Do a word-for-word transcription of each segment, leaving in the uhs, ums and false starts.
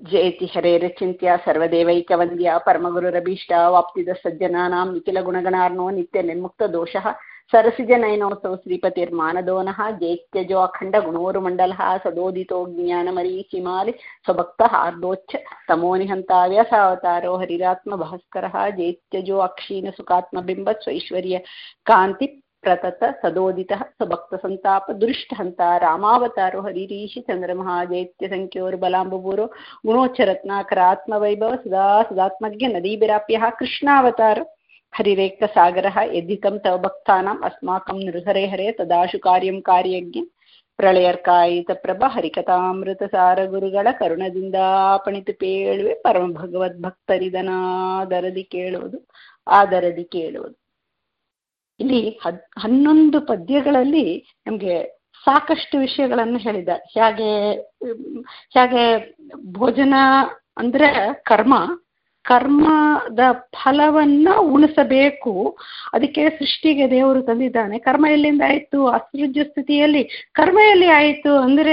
ಜಯತಿ ಹರೇರಚಿಂತ್ಯ ಸರ್ವದೇವೈಕವಂದ್ಯ ಪರಮಗುರುರಭೀಷ್ಟ ವಾಪ್ತಿದ ಸಜ್ಜನಾನಾಂ ನಿಖಿಲ ಗುಣಗಣಾರ್ನೋ ನಿತ್ಯ ನಿರ್ಮುಕ್ತ ದೋಷಃ ಸರಸಿಜ ನಯನೋತ್ಸವ ಶ್ರೀಪತಿರ್ಮಾನದೋನಃ ಜೈತ್ಯಜೋ ಅಖಂಡ ಗುಣೋರುಮಂಡಲಃ ಸದೋದಿತೋ ಜ್ಞಾನಮರೀಚಿಮಾಲಿ ಸ್ವಭಕ್ತ ಹಾರ್ದೋಚ್ಛ ತಮೋನಿಹಂತಾವ್ಯ ಸಾವತಾರೋ ಹರಿರಾತ್ಮ ಭಾಸ್ಕರಃ ಜೈತ್ಯಜೋ ಅಕ್ಷೀಣ ಸುಖಾತ್ಮಬಿಂಬ ಸ್ವೈಶ್ವರ್ಯ ಕಾಂತಿ ಪ್ರತತ ಸದೋದಿತಃ ಸ್ವಭಕ್ತ ಸಂತಾಪ ದುರಿಷ್ಠಹಂತ ರಾಮಾವತಾರೋ ಹರಿರೀಶಿ ಚಂದ್ರಮಃ ಜೈತ್ಯ ಸಂಖ್ಯೋರ್ಬಲಾಂಬುಪೂರೋ ಗುಣೋಚ್ಚರತ್ನಾಕರಾತ್ಮವೈಭವ ಸದಾ ಸದಾತ್ಮಜ್ಞ ನದೀಭಿರಾಪ್ಯಃ ಕೃಷ್ಣಾವತಾರ ಹರಿರೇಕ್ತ ಸಾಗರಃ ಯದ್ಧಿಕಂ ತವ ಭಕ್ತಾನಾಂ ಅಸ್ಮಾಕಂ ನೃಹರೆ ಹರೆ ತದಾಶು ಕಾರ್ಯಂ ಕಾರ್ಯಜ್ಞ ಪ್ರಳಯರ್ಕಾಯಿತ ಪ್ರಭ ಹರಿಕಥಾಮೃತ ಸಾರ ಗುರುಗಳ ಕರುಣದಿಂದ ಪಣಿತು ಪೇಳುವೆ ಪರಮ ಭಗವದ್ ಭಕ್ತರಿದನಾದರದಿ ಕೇಳುವುದು ಆದರದಿ ಕೇಳುವುದು. ಇಲ್ಲಿ ಹದ್ ಹನ್ನೊಂದು ಪದ್ಯಗಳಲ್ಲಿ ನಮಗೆ ಸಾಕಷ್ಟು ವಿಷಯಗಳನ್ನು ಹೇಳಿದ್ದಾರೆ. ಹೇಗೆ ಹೇಗೆ ಭೋಜನ ಅಂದ್ರೆ ಕರ್ಮ, ಕರ್ಮದ ಫಲವನ್ನ ಉಣಿಸಬೇಕು, ಅದಕ್ಕೆ ಸೃಷ್ಟಿಗೆ ದೇವರು ತಂದಿದ್ದಾನೆ. ಕರ್ಮ ಎಲ್ಲಿಂದ ಆಯಿತು? ಅಸೃಜ್ಯ ಸ್ಥಿತಿಯಲ್ಲಿ. ಕರ್ಮ ಎಲ್ಲಿ ಆಯಿತು ಅಂದರೆ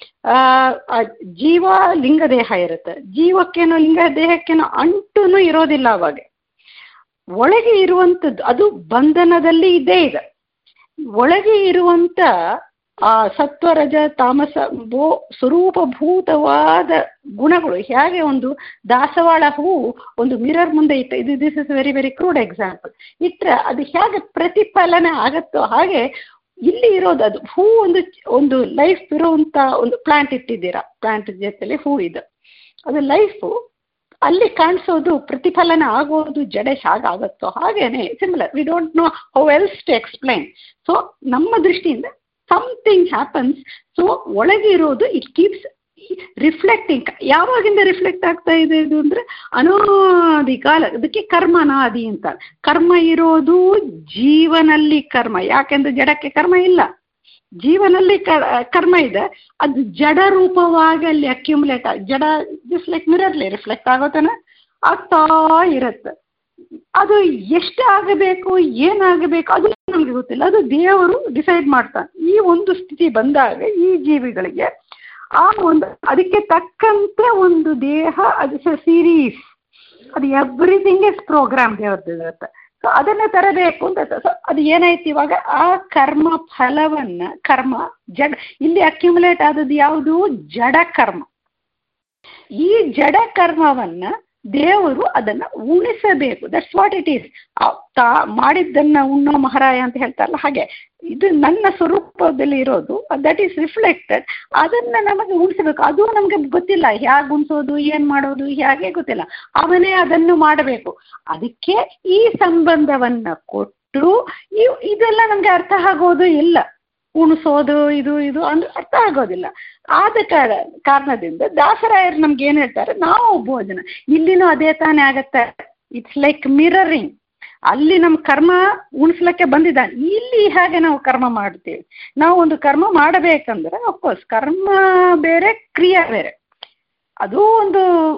ಆ ಜೀವ ಲಿಂಗ ದೇಹ ಇರುತ್ತೆ, ಜೀವಕ್ಕೇನೋ ಲಿಂಗ ದೇಹಕ್ಕೇನೋ ಅಂಟುನು ಇರೋದಿಲ್ಲ. ಅವಾಗ ಒಳಗೆ ಇರುವಂಥದ್ದು ಅದು ಬಂಧನದಲ್ಲಿ ಇದ್ದೇ ಇದೆ. ಒಳಗೆ ಇರುವಂತ ಆ ಸತ್ವರಜ ತಾಮಸ ಭೂ ಸ್ವರೂಪಭೂತವಾದ ಗುಣಗಳು ಹೇಗೆ ಒಂದು ದಾಸವಾಳ ಹೂವು ಒಂದು ಮಿರರ್ ಮುಂದೆ ಇಟ್ಟು, ಇದು this is very very crude example, ಇಟ್ಟರೆ ಅದು ಹೇಗೆ ಪ್ರತಿಫಲನೆ ಆಗತ್ತೋ ಹಾಗೆ ಇಲ್ಲಿ ಇರೋದು ಅದು ಹೂ. ಒಂದು ಒಂದು ಲೈಫ್ ಇರುವಂತ ಒಂದು ಪ್ಲಾಂಟ್ ಇಟ್ಟಿದ್ದೀರಾ, ಪ್ಲಾಂಟ್ ಜೊತೆಲಿ ಹೂ ಇದೆ, ಅದು ಲೈಫು ಅಲ್ಲಿ ಕಾಣಿಸೋದು ಪ್ರತಿಫಲನ ಆಗೋದು ಜಡ ಹೇಗಾಗತ್ತೋ ಹಾಗೇನೆ similar. We don't know how else to explain. So ನಮ್ಮ ದೃಷ್ಟಿಯಿಂದ ಸಮಥಿಂಗ್ ಹ್ಯಾಪನ್ಸ್. ಸೊ ಒಳಗೆ ಇರೋದು ಇಟ್ ಕೀಪ್ಸ್ ರಿಫ್ಲೆಕ್ಟಿಂಗ್. ಯಾವಾಗಿಂದ ರಿಫ್ಲೆಕ್ಟ್ ಆಗ್ತಾ ಇದೆ ಇದು ಅಂದ್ರೆ ಅನಾದಿ ಕಾಲ. ಅದಕ್ಕೆ ಕರ್ಮನಾದಿ ಅಂತ. ಕರ್ಮ ಇರೋದು ಜೀವನಲ್ಲಿ ಕರ್ಮ, ಯಾಕೆಂದ್ರೆ ಜಡಕ್ಕೆ ಕರ್ಮ ಇಲ್ಲ, ಜೀವನಲ್ಲಿ ಕರ್ಮ ಇದೆ. ಅದು ಜಡ ರೂಪವಾಗಿ ಅಲ್ಲಿ ಅಕ್ಯುಮುಲೇಟ್ ಆಗಿ ಜಡ ಜಸ್ಟ್ ಲೈಕ್ ಮಿರರ್ಲಿ ರಿಫ್ಲೆಕ್ಟ್ ಆಗೋತನ ಆಗ್ತಾ ಇರುತ್ತೆ. ಅದು ಎಷ್ಟು ಆಗಬೇಕು ಏನಾಗಬೇಕು ಅದು ನಮ್ಗೆ ಗೊತ್ತಿಲ್ಲ, ಅದು ದೇವರು ಡಿಸೈಡ್ ಮಾಡ್ತಾನೆ. ಈ ಒಂದು ಸ್ಥಿತಿ ಬಂದಾಗ ಈ ಜೀವಿಗಳಿಗೆ ಆ ಒಂದು ಅದಕ್ಕೆ ತಕ್ಕಂತೆ ಒಂದು ದೇಹ, ಅದು ಸೀರೀಸ್, ಅದು ಎವ್ರಿಥಿಂಗ್ ಇಸ್ ಪ್ರೋಗ್ರಾಮ್ ದೇವ್ರದ್ದು ಇರುತ್ತೆ. ಸೊ ಅದನ್ನ ತರಬೇಕು ಅಂತ. ಸೊ ಅದು ಏನಾಯ್ತು ಇವಾಗ ಆ ಕರ್ಮ ಫಲವನ್ನ, ಕರ್ಮ ಜಡ ಇಲ್ಲಿ ಅಕ್ಯುಮುಲೇಟ್ ಆದದ್ದು ಯಾವುದು? ಜಡ ಕರ್ಮ. ಈ ಜಡ ಕರ್ಮವನ್ನ ದೇವರು ಅದನ್ನ ಉಣಿಸಬೇಕು. That's what it is. ತಾ ಮಾಡಿದ್ದನ್ನ ಉಣ್ಣೋ ಮಹಾರಾಯ ಅಂತ ಹೇಳ್ತಾರಲ್ಲ ಹಾಗೆ, ಇದು ನನ್ನ ಸ್ವರೂಪದಲ್ಲಿ ಇರೋದು, ದಟ್ ಈಸ್ ರಿಫ್ಲೆಕ್ಟೆಡ್. ಅದನ್ನ ನಮಗೆ ಉಣಿಸಬೇಕು. ಅದು ನಮ್ಗೆ ಗೊತ್ತಿಲ್ಲ, ಹೇಗೆ ಉಣಿಸೋದು, ಏನ್ ಮಾಡೋದು, ಹೇಗೆ ಗೊತ್ತಿಲ್ಲ. ಅವನೇ ಅದನ್ನು ಮಾಡಬೇಕು. ಅದಕ್ಕೆ ಈ ಸಂಬಂಧವನ್ನ ಕೊಟ್ಟು ಇದೆಲ್ಲ ನಮ್ಗೆ ಅರ್ಥ ಆಗೋದು ಇಲ್ಲ. ಉಣಿಸೋದು ಇದು ಇದು ಅಂದ್ರೆ ಅರ್ಥ ಆಗೋದಿಲ್ಲ. ಆದ ಕಾರಣ ಕಾರಣದಿಂದ ದಾಸರಾಯರು ನಮ್ಗೆ ಏನ್ ಹೇಳ್ತಾರೆ, ನಾವು ಭೋಜನ ಇಲ್ಲಿನೂ ಅದೇ ತಾನೇ ಆಗತ್ತೆ. It's like mirroring. ಅಲ್ಲಿ ನಮ್ಮ ಕರ್ಮ ಉಣಿಸ್ಲಿಕ್ಕೆ ಬಂದಿದ್ದಾನೆ, ಇಲ್ಲಿ ಹಾಗೆ ನಾವು ಕರ್ಮ ಮಾಡ್ತೀವಿ. ನಾವು ಒಂದು ಕರ್ಮ ಮಾಡಬೇಕಂದ್ರೆ ಅಫ್ಕೋರ್ಸ್ ಕರ್ಮ ಬೇರೆ, ಕ್ರಿಯೆ ಬೇರೆ. ಅದು ಒಂದು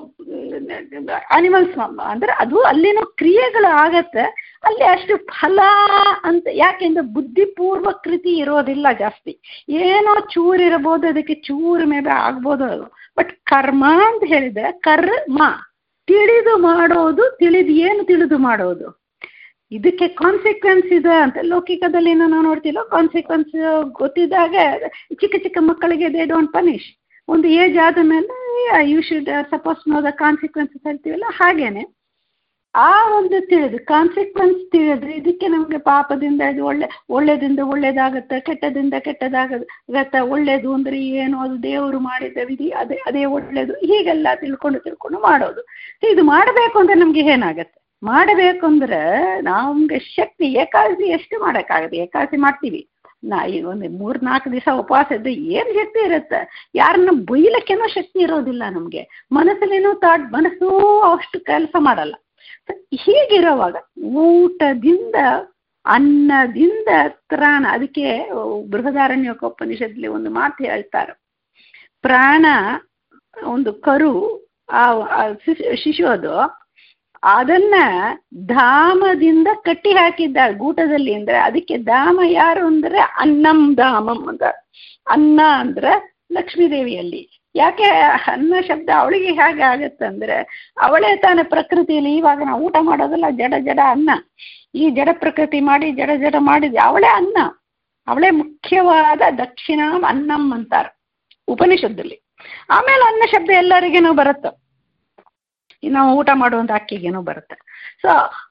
ಅನಿಮಲ್ಸ್ ಅಂದ್ರೆ ಅದು ಅಲ್ಲಿನ ಕ್ರಿಯೆಗಳು ಆಗತ್ತೆ. ಅಲ್ಲಿ ಅಷ್ಟು ಫಲ ಅಂತ ಯಾಕೆಂದ್ರೆ ಬುದ್ಧಿಪೂರ್ವ ಕೃತಿ ಇರೋದಿಲ್ಲ ಜಾಸ್ತಿ. ಏನೋ ಚೂರು ಇರಬಹುದು, ಅದಕ್ಕೆ ಚೂರು ಮೇಲೆ ಆಗ್ಬೋದು ಅದು. ಬಟ್ ಕರ್ಮ ಅಂತ ಹೇಳಿದ್ರೆ ಕರ್ಮ ತಿಳಿದು ಮಾಡೋದು, ತಿಳಿದು ಏನು ತಿಳಿದು ಮಾಡೋದು, ಇದಕ್ಕೆ ಕಾನ್ಸಿಕ್ವೆನ್ಸ್ ಇದೆ ಅಂತ ಲೌಕಿಕದಲ್ಲಿ ನಾವು ನೋಡ್ತಿಲ್ಲ. ಕಾನ್ಸಿಕ್ವೆನ್ಸ್ ಗೊತ್ತಿದ್ದಾಗ ಚಿಕ್ಕ ಚಿಕ್ಕ ಮಕ್ಕಳಿಗೆ ದೇ ಡೋಂಟ್ ಪನಿಷ್. ಒಂದು ಏಜ್ ಆದ ಮೇಲೆ you should suppose know the consequences ಹೇಳ್ತೀವಲ್ಲ, ಹಾಗೇನೆ ಆ ಒಂದು ತಿಳಿದು ಕಾನ್ಸಿಕ್ವೆನ್ಸ್ ತಿಳಿದ್ರೆ ಇದಕ್ಕೆ ನಮಗೆ ಪಾಪದಿಂದ ಇದು ಒಳ್ಳೆ ಒಳ್ಳೇದಿಂದ ಒಳ್ಳೇದಾಗತ್ತೆ, ಕೆಟ್ಟದಿಂದ ಕೆಟ್ಟದಾಗತ್ತೆ. ಒಳ್ಳೇದು ಅಂದ್ರೆ ಏನು, ಅದು ದೇವರು ಮಾಡಿದ ವಿಧಿ, ಅದೇ ಅದೇ ಒಳ್ಳೇದು, ಹೀಗೆಲ್ಲ ತಿಳ್ಕೊಂಡು ತಿಳ್ಕೊಂಡು ಮಾಡೋದು. ಇದು ಮಾಡಬೇಕು ಅಂದ್ರೆ ನಮ್ಗೆ ಏನಾಗತ್ತೆ? ಮಾಡಬೇಕು ಅಂದ್ರೆ ನಮ್ಗೆ ಶಕ್ತಿ, ಏಕಾದಶಿ ಎಷ್ಟು ಮಾಡೋಕ್ಕಾಗತ್ತೆ? ಏಕಾದಶಿ ಮಾಡ್ತೀವಿ, ನಾ ಈಗ ಒಂದು ಮೂರ್ ನಾಲ್ಕು ದಿವಸ ಉಪವಾಸ ಇದ್ದು ಏನು ಶಕ್ತಿ ಇರುತ್ತೆ? ಯಾರನ್ನ ಬೈಲಕ್ಕೇನೋ ಶಕ್ತಿ ಇರೋದಿಲ್ಲ ನಮ್ಗೆ. ಮನಸ್ಸಲ್ಲೇನೋ ತಾಟ್ ಮನಸ್ಸು ಅಷ್ಟು ಕೆಲಸ ಮಾಡಲ್ಲ. ಹೀಗಿರೋವಾಗ ಊಟದಿಂದ ಅನ್ನದಿಂದ ತ್ರಾಣ. ಅದಕ್ಕೆ ಬೃಹದಾರಣ್ಯಕೋಪನಿಷತ್ಲಿ ಒಂದು ಮಾತು ಹೇಳ್ತಾರೆ, ಪ್ರಾಣ ಒಂದು ಕರು ಆ ಶಿಶು ಅದು ಅದನ್ನ ಧಾಮದಿಂದ ಕಟ್ಟಿ ಹಾಕಿದ್ದಾರೆ ಗೂಟದಲ್ಲಿ. ಅಂದ್ರೆ ಅದಕ್ಕೆ ಧಾಮ ಯಾರು ಅಂದ್ರೆ ಅನ್ನಂ ಧಾಮಂ ಅಂತ. ಅನ್ನ ಅಂದ್ರೆ ಲಕ್ಷ್ಮೀದೇವಿಯಲ್ಲಿ, ಯಾಕೆ ಅನ್ನ ಶಬ್ದ ಅವಳಿಗೆ ಹೇಗೆ ಆಗತ್ತಂದ್ರೆ ಅವಳೇ ತಾನೇ ಪ್ರಕೃತಿಯಲ್ಲಿ ಇವಾಗ ನಾವು ಊಟ ಮಾಡೋದಲ್ಲ ಜಡ ಜಡ ಅನ್ನ, ಈ ಜಡ ಪ್ರಕೃತಿ ಮಾಡಿ ಜಡ ಜಡ ಮಾಡಿದ್ವಿ, ಅವಳೇ ಅನ್ನ, ಅವಳೇ ಮುಖ್ಯವಾದ ದಕ್ಷಿಣಾಂ ಅನ್ನಂ ಅಂತಾರೆ ಉಪನಿಷತ್ತಲ್ಲಿ. ಆಮೇಲೆ ಅನ್ನ ಶಬ್ದ ಎಲ್ಲರಿಗೇನೋ ಬರುತ್ತೆ, ನಾವು ಊಟ ಮಾಡುವಂಥ ಅಕ್ಕಿಗೇನೋ ಬರುತ್ತೆ. ಸೊ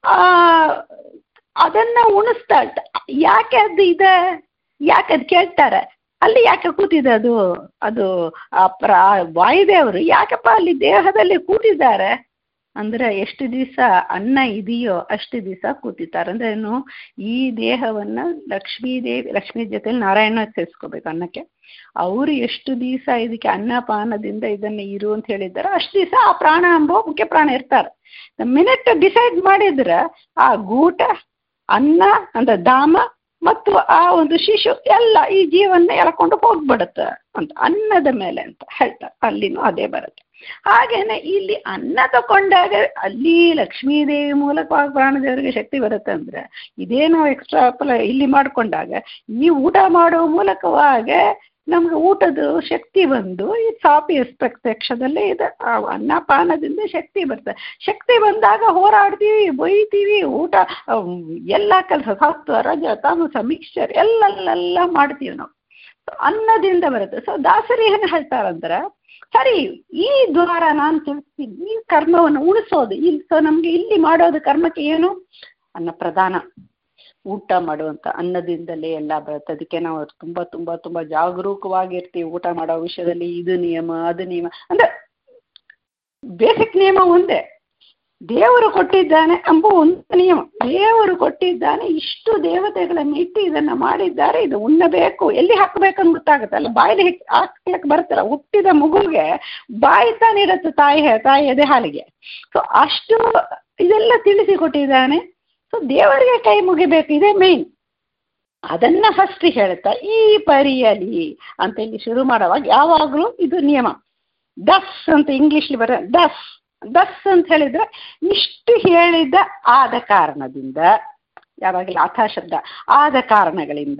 ಅದನ್ನ ಉಣಿಸ್ತಾ ಯಾಕೆ ಅದು ಇದೆ, ಯಾಕೆ ಅದು ಕೇಳ್ತಾರೆ ಅಲ್ಲಿ ಯಾಕೆ ಕೂತಿದೆ ಅದು ಅದು ಪ್ರ ವಾಯುದೇವರು ಯಾಕಪ್ಪ ಅಲ್ಲಿ ದೇಹದಲ್ಲಿ ಕೂತಿದ್ದಾರೆ ಅಂದ್ರೆ ಎಷ್ಟು ದಿವಸ ಅನ್ನ ಇದೆಯೋ ಅಷ್ಟು ದಿವಸ ಕೂತಿದ್ದಾರೆ. ಅಂದ್ರೆ ಏನು, ಈ ದೇಹವನ್ನ ಲಕ್ಷ್ಮೀದೇವಿ ಲಕ್ಷ್ಮೀ ಜೊತೆಲಿ ನಾರಾಯಣ ಸೇರಿಸ್ಕೋಬೇಕು ಅನ್ನಕ್ಕೆ. ಅವರು ಎಷ್ಟು ದಿವಸ ಇದಕ್ಕೆ ಅನ್ನಪಾನದಿಂದ ಇದನ್ನ ಇರು ಅಂತ ಹೇಳಿದ್ದಾರೆ ಅಷ್ಟು ದಿವಸ ಆ ಪ್ರಾಣ ಅಂಬೋ ಮುಖ್ಯ ಪ್ರಾಣ ಇರ್ತಾರೆ. ಮಿನಿಟ್ ಡಿಸೈಡ್ ಮಾಡಿದ್ರೆ ಆ ಗೂಟ ಅನ್ನ ಅಂದ್ರೆ ಧಾಮ ಮತ್ತು ಆ ಒಂದು ಶಿಶು ಎಲ್ಲ ಈ ಜೀವನ್ನ ಎಳ್ಕೊಂಡು ಹೋಗ್ಬಿಡುತ್ತೆ ಅಂತ ಅನ್ನದ ಮೇಲೆ ಅಂತ ಹೇಳ್ತಾರೆ. ಅಲ್ಲಿನೂ ಅದೇ ಬರುತ್ತೆ. ಹಾಗೇನೆ ಇಲ್ಲಿ ಅನ್ನ ತಕೊಂಡಾಗ ಅಲ್ಲಿ ಲಕ್ಷ್ಮೀದೇವಿ ಮೂಲಕವಾಗಿ ಪ್ರಾಣದೇವರಿಗೆ ಶಕ್ತಿ ಬರುತ್ತೆ ಅಂದ್ರೆ ಇದೇ ನಾವು ಎಕ್ಸ್ಟ್ರಾ ಇಲ್ಲಿ ಮಾಡ್ಕೊಂಡಾಗ ಈ ಊಟ ಮಾಡೋ ಮೂಲಕವಾಗ ನಮ್ಗೆ ಊಟದ ಶಕ್ತಿ ಬಂದು ಈ ಸಾಪಿ ಪ್ರತ್ಯಕ್ಷದಲ್ಲೇ ಇದೆ. ಆ ಅನ್ನಪಾನದಿಂದ ಶಕ್ತಿ ಬರ್ತದೆ. ಶಕ್ತಿ ಬಂದಾಗ ಹೋರಾಡ್ತೀವಿ, ಬೊಯ್ತೀವಿ, ಊಟ ಎಲ್ಲ ಕೆಲಸ ಸತ್ವ ರಜ ತಾಮಸ ಮಿಕ್ಸ್ಚರ್ ಎಲ್ಲೆಲ್ಲ ಮಾಡ್ತೀವಿ ನಾವು, ಅನ್ನದಿಂದ ಬರುತ್ತೆ. ಸೊ ದಾಸರಿ ಏನು ಹೇಳ್ತಾರಂದ್ರೆ ಸರಿ ಈ ದ್ವಾರ ನಾನು ತಿಳಿಸ್ತೀನಿ, ಈ ಕರ್ಮವನ್ನು ಉಳಿಸೋದು ಇಲ್ಲಿ. ಸೊ ನಮ್ಗೆ ಇಲ್ಲಿ ಮಾಡೋದು ಕರ್ಮಕ್ಕೆ ಏನು ಅನ್ನ ಪ್ರಧಾನ, ಊಟ ಮಾಡುವಂತ ಅನ್ನದಿಂದಲೇ ಎಲ್ಲ ಬರುತ್ತೆ. ಅದಕ್ಕೆ ನಾವು ತುಂಬಾ ತುಂಬಾ ತುಂಬಾ ಜಾಗರೂಕವಾಗಿರ್ತೀವಿ ಊಟ ಮಾಡೋ ವಿಷಯದಲ್ಲಿ. ಇದು ನಿಯಮ ಅದು ನಿಯಮ ಅಂದ್ರೆ ಬೇಸಿಕ್ ನಿಯಮ ಒಂದೇ, ದೇವರು ಕೊಟ್ಟಿದ್ದಾನೆ ಎಂಬ ಒಂದು ನಿಯಮ. ದೇವರು ಕೊಟ್ಟಿದ್ದಾನೆ, ಇಷ್ಟು ದೇವತೆಗಳನ್ನು ಇಟ್ಟು ಇದನ್ನ ಮಾಡಿದ್ದಾರೆ, ಇದು ಉಣ್ಣಬೇಕು, ಎಲ್ಲಿ ಹಾಕಬೇಕಂತ ಗೊತ್ತಾಗುತ್ತಲ್ಲ, ಬಾಯಿಲಿ ಹಾಕ್ಲಿಕ್ಕೆ ಬರುತ್ತಲ್ಲ. ಹುಟ್ಟಿದ ಮಗುಗೆ ಬಾಯಿ ತಾನೇ ಇರುತ್ತೆ ತಾಯಿ ತಾಯಿ ಎದೆ ಹಾಲಿಗೆ. ಸೊ ಅಷ್ಟು ಇದೆಲ್ಲ ತಿಳಿಸಿ ಕೊಟ್ಟಿದ್ದಾನೆ. ಸೊ ದೇವರಿಗೆ ಕೈ ಮುಗಿಬೇಕು, ಇದೇ ಮೇನ್. ಅದನ್ನ ಫಸ್ಟ್ ಹೇಳ್ತಾ ಈ ಪರಿಯಲಿ ಅಂತ ಇಲ್ಲಿ ಶುರು ಮಾಡುವಾಗ ಯಾವಾಗಲೂ ಇದು ನಿಯಮ. ದಸ್ ಅಂತ ಇಂಗ್ಲಿಷ್ಲಿ ಬರ ದಸ್ ದಸ್ ಅಂತ ಹೇಳಿದ್ರೆ ಇಷ್ಟು ಹೇಳಿದ ಆದ ಕಾರಣದಿಂದ, ಯಾವಾಗಲೂ ಅಥಾ ಶಬ್ದ ಆದ ಕಾರಣಗಳಿಂದ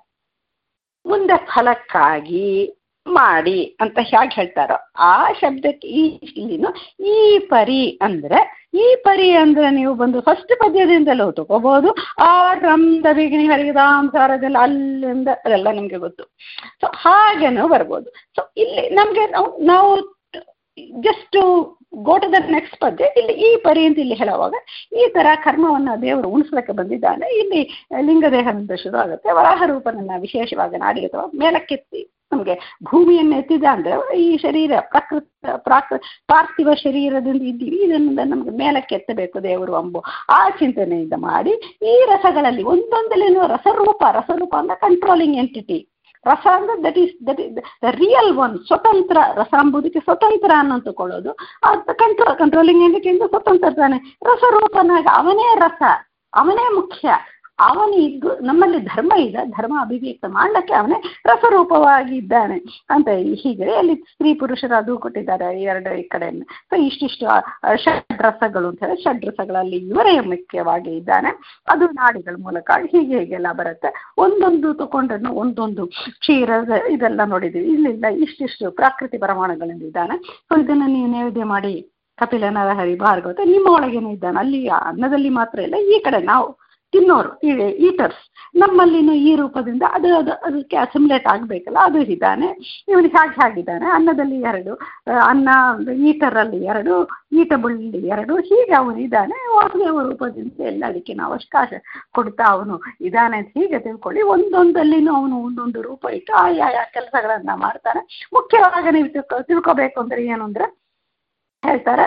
ಮುಂದೆ ಫಲಕ್ಕಾಗಿ ಮಾಡಿ ಅಂತ ಹೇಗೆ ಹೇಳ್ತಾರೋ ಆ ಶಬ್ದಕ್ಕೆ ಈ ಇಲ್ಲಿನ ಈ ಪರಿ ಅಂದ್ರೆ, ಈ ಪರಿ ಅಂದ್ರೆ ನೀವು ಬಂದು ಫಸ್ಟ್ ಪದ್ಯದಿಂದಲೂ ತಗೋಬಹುದು. ಆ ರಮ್ದ ಬಿಗಿನಿ ಹರಿದಾಂಸಾರದಲ್ಲಿ ಅಲ್ಲಿಂದ ಅದೆಲ್ಲ ನಮ್ಗೆ ಗೊತ್ತು. ಸೊ ಹಾಗೇನೂ ಬರ್ಬೋದು. ಸೊ ಇಲ್ಲಿ ನಮ್ಗೆ ನಾವು ನಾವು just go to the next ಪದ್ಯ. ಇಲ್ಲಿ ಈ ಪರಿ ಅಂತ ಇಲ್ಲಿ ಹೇಳುವಾಗ ಈ ತರ ಕರ್ಮವನ್ನ ದೇವರು ಉಣಿಸ್ಲಿಕ್ಕೆ ಬಂದಿದ್ದಾನೆ. ಇಲ್ಲಿ ಲಿಂಗದೇಹದಿಂದ ಶುರು ಆಗುತ್ತೆ. ವರಾಹ ರೂಪನನ್ನ ವಿಶೇಷವಾಗಿ ನಾಡಿ ಅಥವಾ ಮೇಲಕ್ಕೆತ್ತಿ ನಮ್ಗೆ ಭೂಮಿಯನ್ನು ಎತ್ತಿದ ಅಂದ್ರೆ ಈ ಶರೀರ ಪ್ರಕೃತ ಪ್ರಾಕೃ ಪಾರ್ಥಿವ ಶರೀರದಿಂದ ಇದ್ದೀವಿ, ಇದರಿಂದ ನಮ್ಗೆ ಮೇಲಕ್ಕೆ ಎತ್ತಬೇಕು ದೇವರು ಅಂಬು ಆ ಚಿಂತನೆಯಿಂದ ಮಾಡಿ ಈ ರಸಗಳಲ್ಲಿ ಒಂದೊಂದಲೇನೋ ರಸರೂಪ ರಸರೂಪ ಅಂದ್ರೆ ಕಂಟ್ರೋಲಿಂಗ್ ಎಂಟಿಟಿ. ರಸ ಅಂದ್ರೆ that is that is the real one, ಸ್ವತಂತ್ರ. ರಸ ಅಂಬುದಕ್ಕೆ ಸ್ವತಂತ್ರ ಅನ್ನೋ ತಗೊಳ್ಳೋದು. ಅದು ಕಂಟ್ರೋಲ್ ಕಂಟ್ರೋಲಿಂಗ್ ಎಂಟಿಟಿಯಿಂದ ಸ್ವತಂತ್ರ ತಾನೆ. ರಸರೂಪನಾಗ ಅವನೇ ರಸ, ಅವನೇ ಮುಖ್ಯ. ಅವನಿದ್ದು ನಮ್ಮಲ್ಲಿ ಧರ್ಮ ಇದೆ, ಧರ್ಮ ಅಭಿವ್ಯಕ್ತ ಮಾಡ್ಲಿಕ್ಕೆ ಅವನೇ ರಸರೂಪವಾಗಿದ್ದಾನೆ ಅಂತ ಹೀಗೆ ಅಲ್ಲಿ ಸ್ತ್ರೀ ಪುರುಷರು ಅದು ಕೊಟ್ಟಿದ್ದಾರೆ ಎರಡು ಈ ಕಡೆಯನ್ನು. ಸೊ ಇಷ್ಟಿಷ್ಟು ಷಡ್ ರಸಗಳು ಅಂತ ಹೇಳಿ ಷಡ್ ರಸಗಳಲ್ಲಿ ಇವರೇ ಮುಖ್ಯವಾಗಿ ಇದ್ದಾನೆ. ಅದು ನಾಡಿಗಳ ಮೂಲಕ ಹೀಗೆ ಹೀಗೆಲ್ಲ ಬರುತ್ತೆ. ಒಂದೊಂದು ತಗೊಂಡ್ರು ಒಂದೊಂದು ಕ್ಷೀರ ಇದೆಲ್ಲ ನೋಡಿದ್ದೀವಿ. ಇಲ್ಲಿಂದ ಇಷ್ಟಿಷ್ಟು ಪ್ರಾಕೃತಿ ಪ್ರಮಾಣಗಳಿಂದ ಇದ್ದಾನೆ. ಸೊ ಇದನ್ನು ನೀವು ನೈವೇದ್ಯ ಮಾಡಿ ಕಪಿಲ ನರಹರಿ ಭಾರ್ಗವತ ನಿಮ್ಮ ಒಳಗೇನೆ ಇದ್ದಾನೆ. ಅಲ್ಲಿ ಅನ್ನದಲ್ಲಿ ಮಾತ್ರ ಇಲ್ಲ, ಈ ಕಡೆ ನಾವು ತಿನ್ನೋರು ಈಟರ್ಸ್ ನಮ್ಮಲ್ಲಿನೂ ಈ ರೂಪದಿಂದ ಅದು ಅದು ಅದಕ್ಕೆ ಅಸಿಮ್ಯುಲೇಟ್ ಆಗಬೇಕಲ್ಲ, ಅದು ಇದ್ದಾನೆ. ಇವನಿಗೆ ಹಾಗೆ ಹಾಗಿದ್ದಾನೆ. ಅನ್ನದಲ್ಲಿ ಎರಡು, ಅನ್ನ ಈಟರಲ್ಲಿ ಎರಡು, ಈಟಬಲ್ ಎರಡು, ಹೀಗೆ ಅವನು ಇದ್ದಾನೆ. ವಾಸುದೇವ ರೂಪದಿಂದ ಎಲ್ಲ ಅದಕ್ಕೆ ನಾವು ಅವಕಾಶ ಕೊಡ್ತಾ ಅವನು ಇದ್ದಾನೆ ಅಂತ ಹೀಗೆ ತಿಳ್ಕೊಳ್ಳಿ. ಒಂದೊಂದಲ್ಲಿನೂ ಅವನು ಒಂದೊಂದು ರೂಪ ಇಟ್ಟು ಆ ಯಾವ ಕೆಲಸಗಳನ್ನ ಮಾಡ್ತಾನೆ. ಮುಖ್ಯವಾಗಿ ನೀವು ತಿಳ್ಕೊ ತಿಳ್ಕೊಬೇಕು ಅಂದ್ರೆ ಏನು ಅಂದ್ರೆ ಹೇಳ್ತಾರೆ,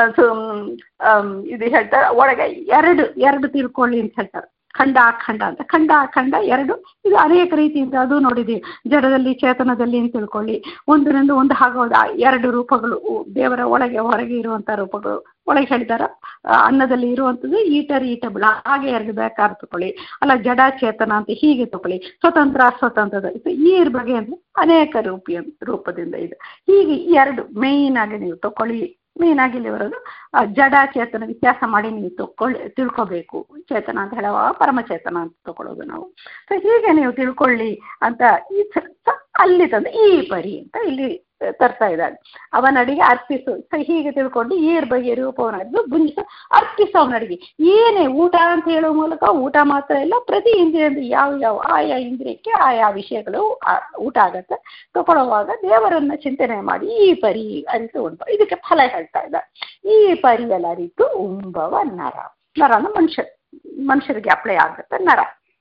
ಇದು ಹೇಳ್ತಾರೆ ಒಳಗೆ ಎರಡು ಎರಡು ತಿಳ್ಕೊಳ್ಳಿ ಅಂತ ಹೇಳ್ತಾರೆ. ಖಂಡ ಅಖಂಡ ಅಂತ, ಖಂಡ ಅಖಂಡ ಎರಡು, ಇದು ಅನೇಕ ರೀತಿಯಿಂದ ಅದು ನೋಡಿದ್ದೀವಿ. ಜಡದಲ್ಲಿ ಚೇತನದಲ್ಲಿ ಅಂತ ತಿಳ್ಕೊಳ್ಳಿ. ಒಂದರಿಂದ ಒಂದು ಆಗೋದು ಎರಡು ರೂಪಗಳು ದೇವರ ಒಳಗೆ ಹೊರಗೆ ಇರುವಂಥ ರೂಪಗಳು. ಒಳಗೆ ಹೇಳಿದಾರ ಅನ್ನದಲ್ಲಿ ಇರುವಂಥದ್ದು ಈಟರ್ ಈಟಬಲ್, ಹಾಗೆ ಎರಡು ಬೇಕಾದ್ರೆ ತಗೊಳ್ಳಿ. ಅಲ್ಲ ಜಡ ಚೇತನ ಅಂತ ಹೀಗೆ ತಗೊಳ್ಳಿ. ಸ್ವತಂತ್ರ ಅಸ್ವತಂತ್ರದ ಈ ಬಗ್ಗೆ ಅಂದರೆ ಅನೇಕ ರೂಪಿ ರೂಪದಿಂದ ಇದೆ. ಹೀಗೆ ಎರಡು ಮೇಯ್ನ್ ಆಗಿ ನೀವು ತಗೊಳ್ಳಿ. ಮೇನ್ ಆಗಿ ಇಲ್ಲಿ ಬರೋದು ಜಡ ಚೇತನ ವ್ಯತ್ಯಾಸ ಮಾಡಿ ನೀವು ತಗೊಳ್ಳಿ ತಿಳ್ಕೊಬೇಕು. ಚೇತನ ಅಂತ ಹೇಳುವಾಗ ಪರಮಚೇತನ ಅಂತ ತಗೊಳ್ಳೋದು ನಾವು. ಸೊ ಹೀಗೆ ನೀವು ತಿಳ್ಕೊಳ್ಳಿ ಅಂತ ಈ ಅಲ್ಲಿ ತಂದು ಈ ಪರಿ ಅಂತ ಇಲ್ಲಿ ತರ್ತಾ ಇದ್ದಾಳೆ. ಅವನಡಿಗೆ ಅರ್ಪಿಸು. ಸೊ ಹೀಗೆ ತಿಳ್ಕೊಂಡು ಏರ್ ಬಗೆಯ ರೂಪವನ್ನದ್ದು ಬುಂಜಿಸು, ಅರ್ಪಿಸು ಅವನಡಿಗೆ. ಏನೇ ಊಟ ಅಂತ ಹೇಳುವ ಮೂಲಕ ಊಟ ಮಾತ್ರ ಇಲ್ಲ, ಪ್ರತಿ ಇಂದ್ರಿಯ ಯಾವ ಯಾವ ಆಯಾ ಇಂದ್ರಿಯಕ್ಕೆ ಆಯಾ ವಿಷಯಗಳು ಊಟ ಆಗತ್ತೆ. ತಗೊಳ್ಳುವಾಗ ದೇವರನ್ನ ಚಿಂತನೆ ಮಾಡಿ ಈ ಪರಿ ಅರಿತು ಉಂಬ. ಇದಕ್ಕೆ ಫಲ ಹೇಳ್ತಾ ಇದ್ದಾರೆ. ಈ ಪರಿಯಲ್ಲಿ ಅರಿತು ಉಂಬವ ನರ. ನರನ ಮನುಷ್ಯ ಮನುಷ್ಯರಿಗೆ ಅಪ್ಲೈ ಆಗುತ್ತೆ. ನರ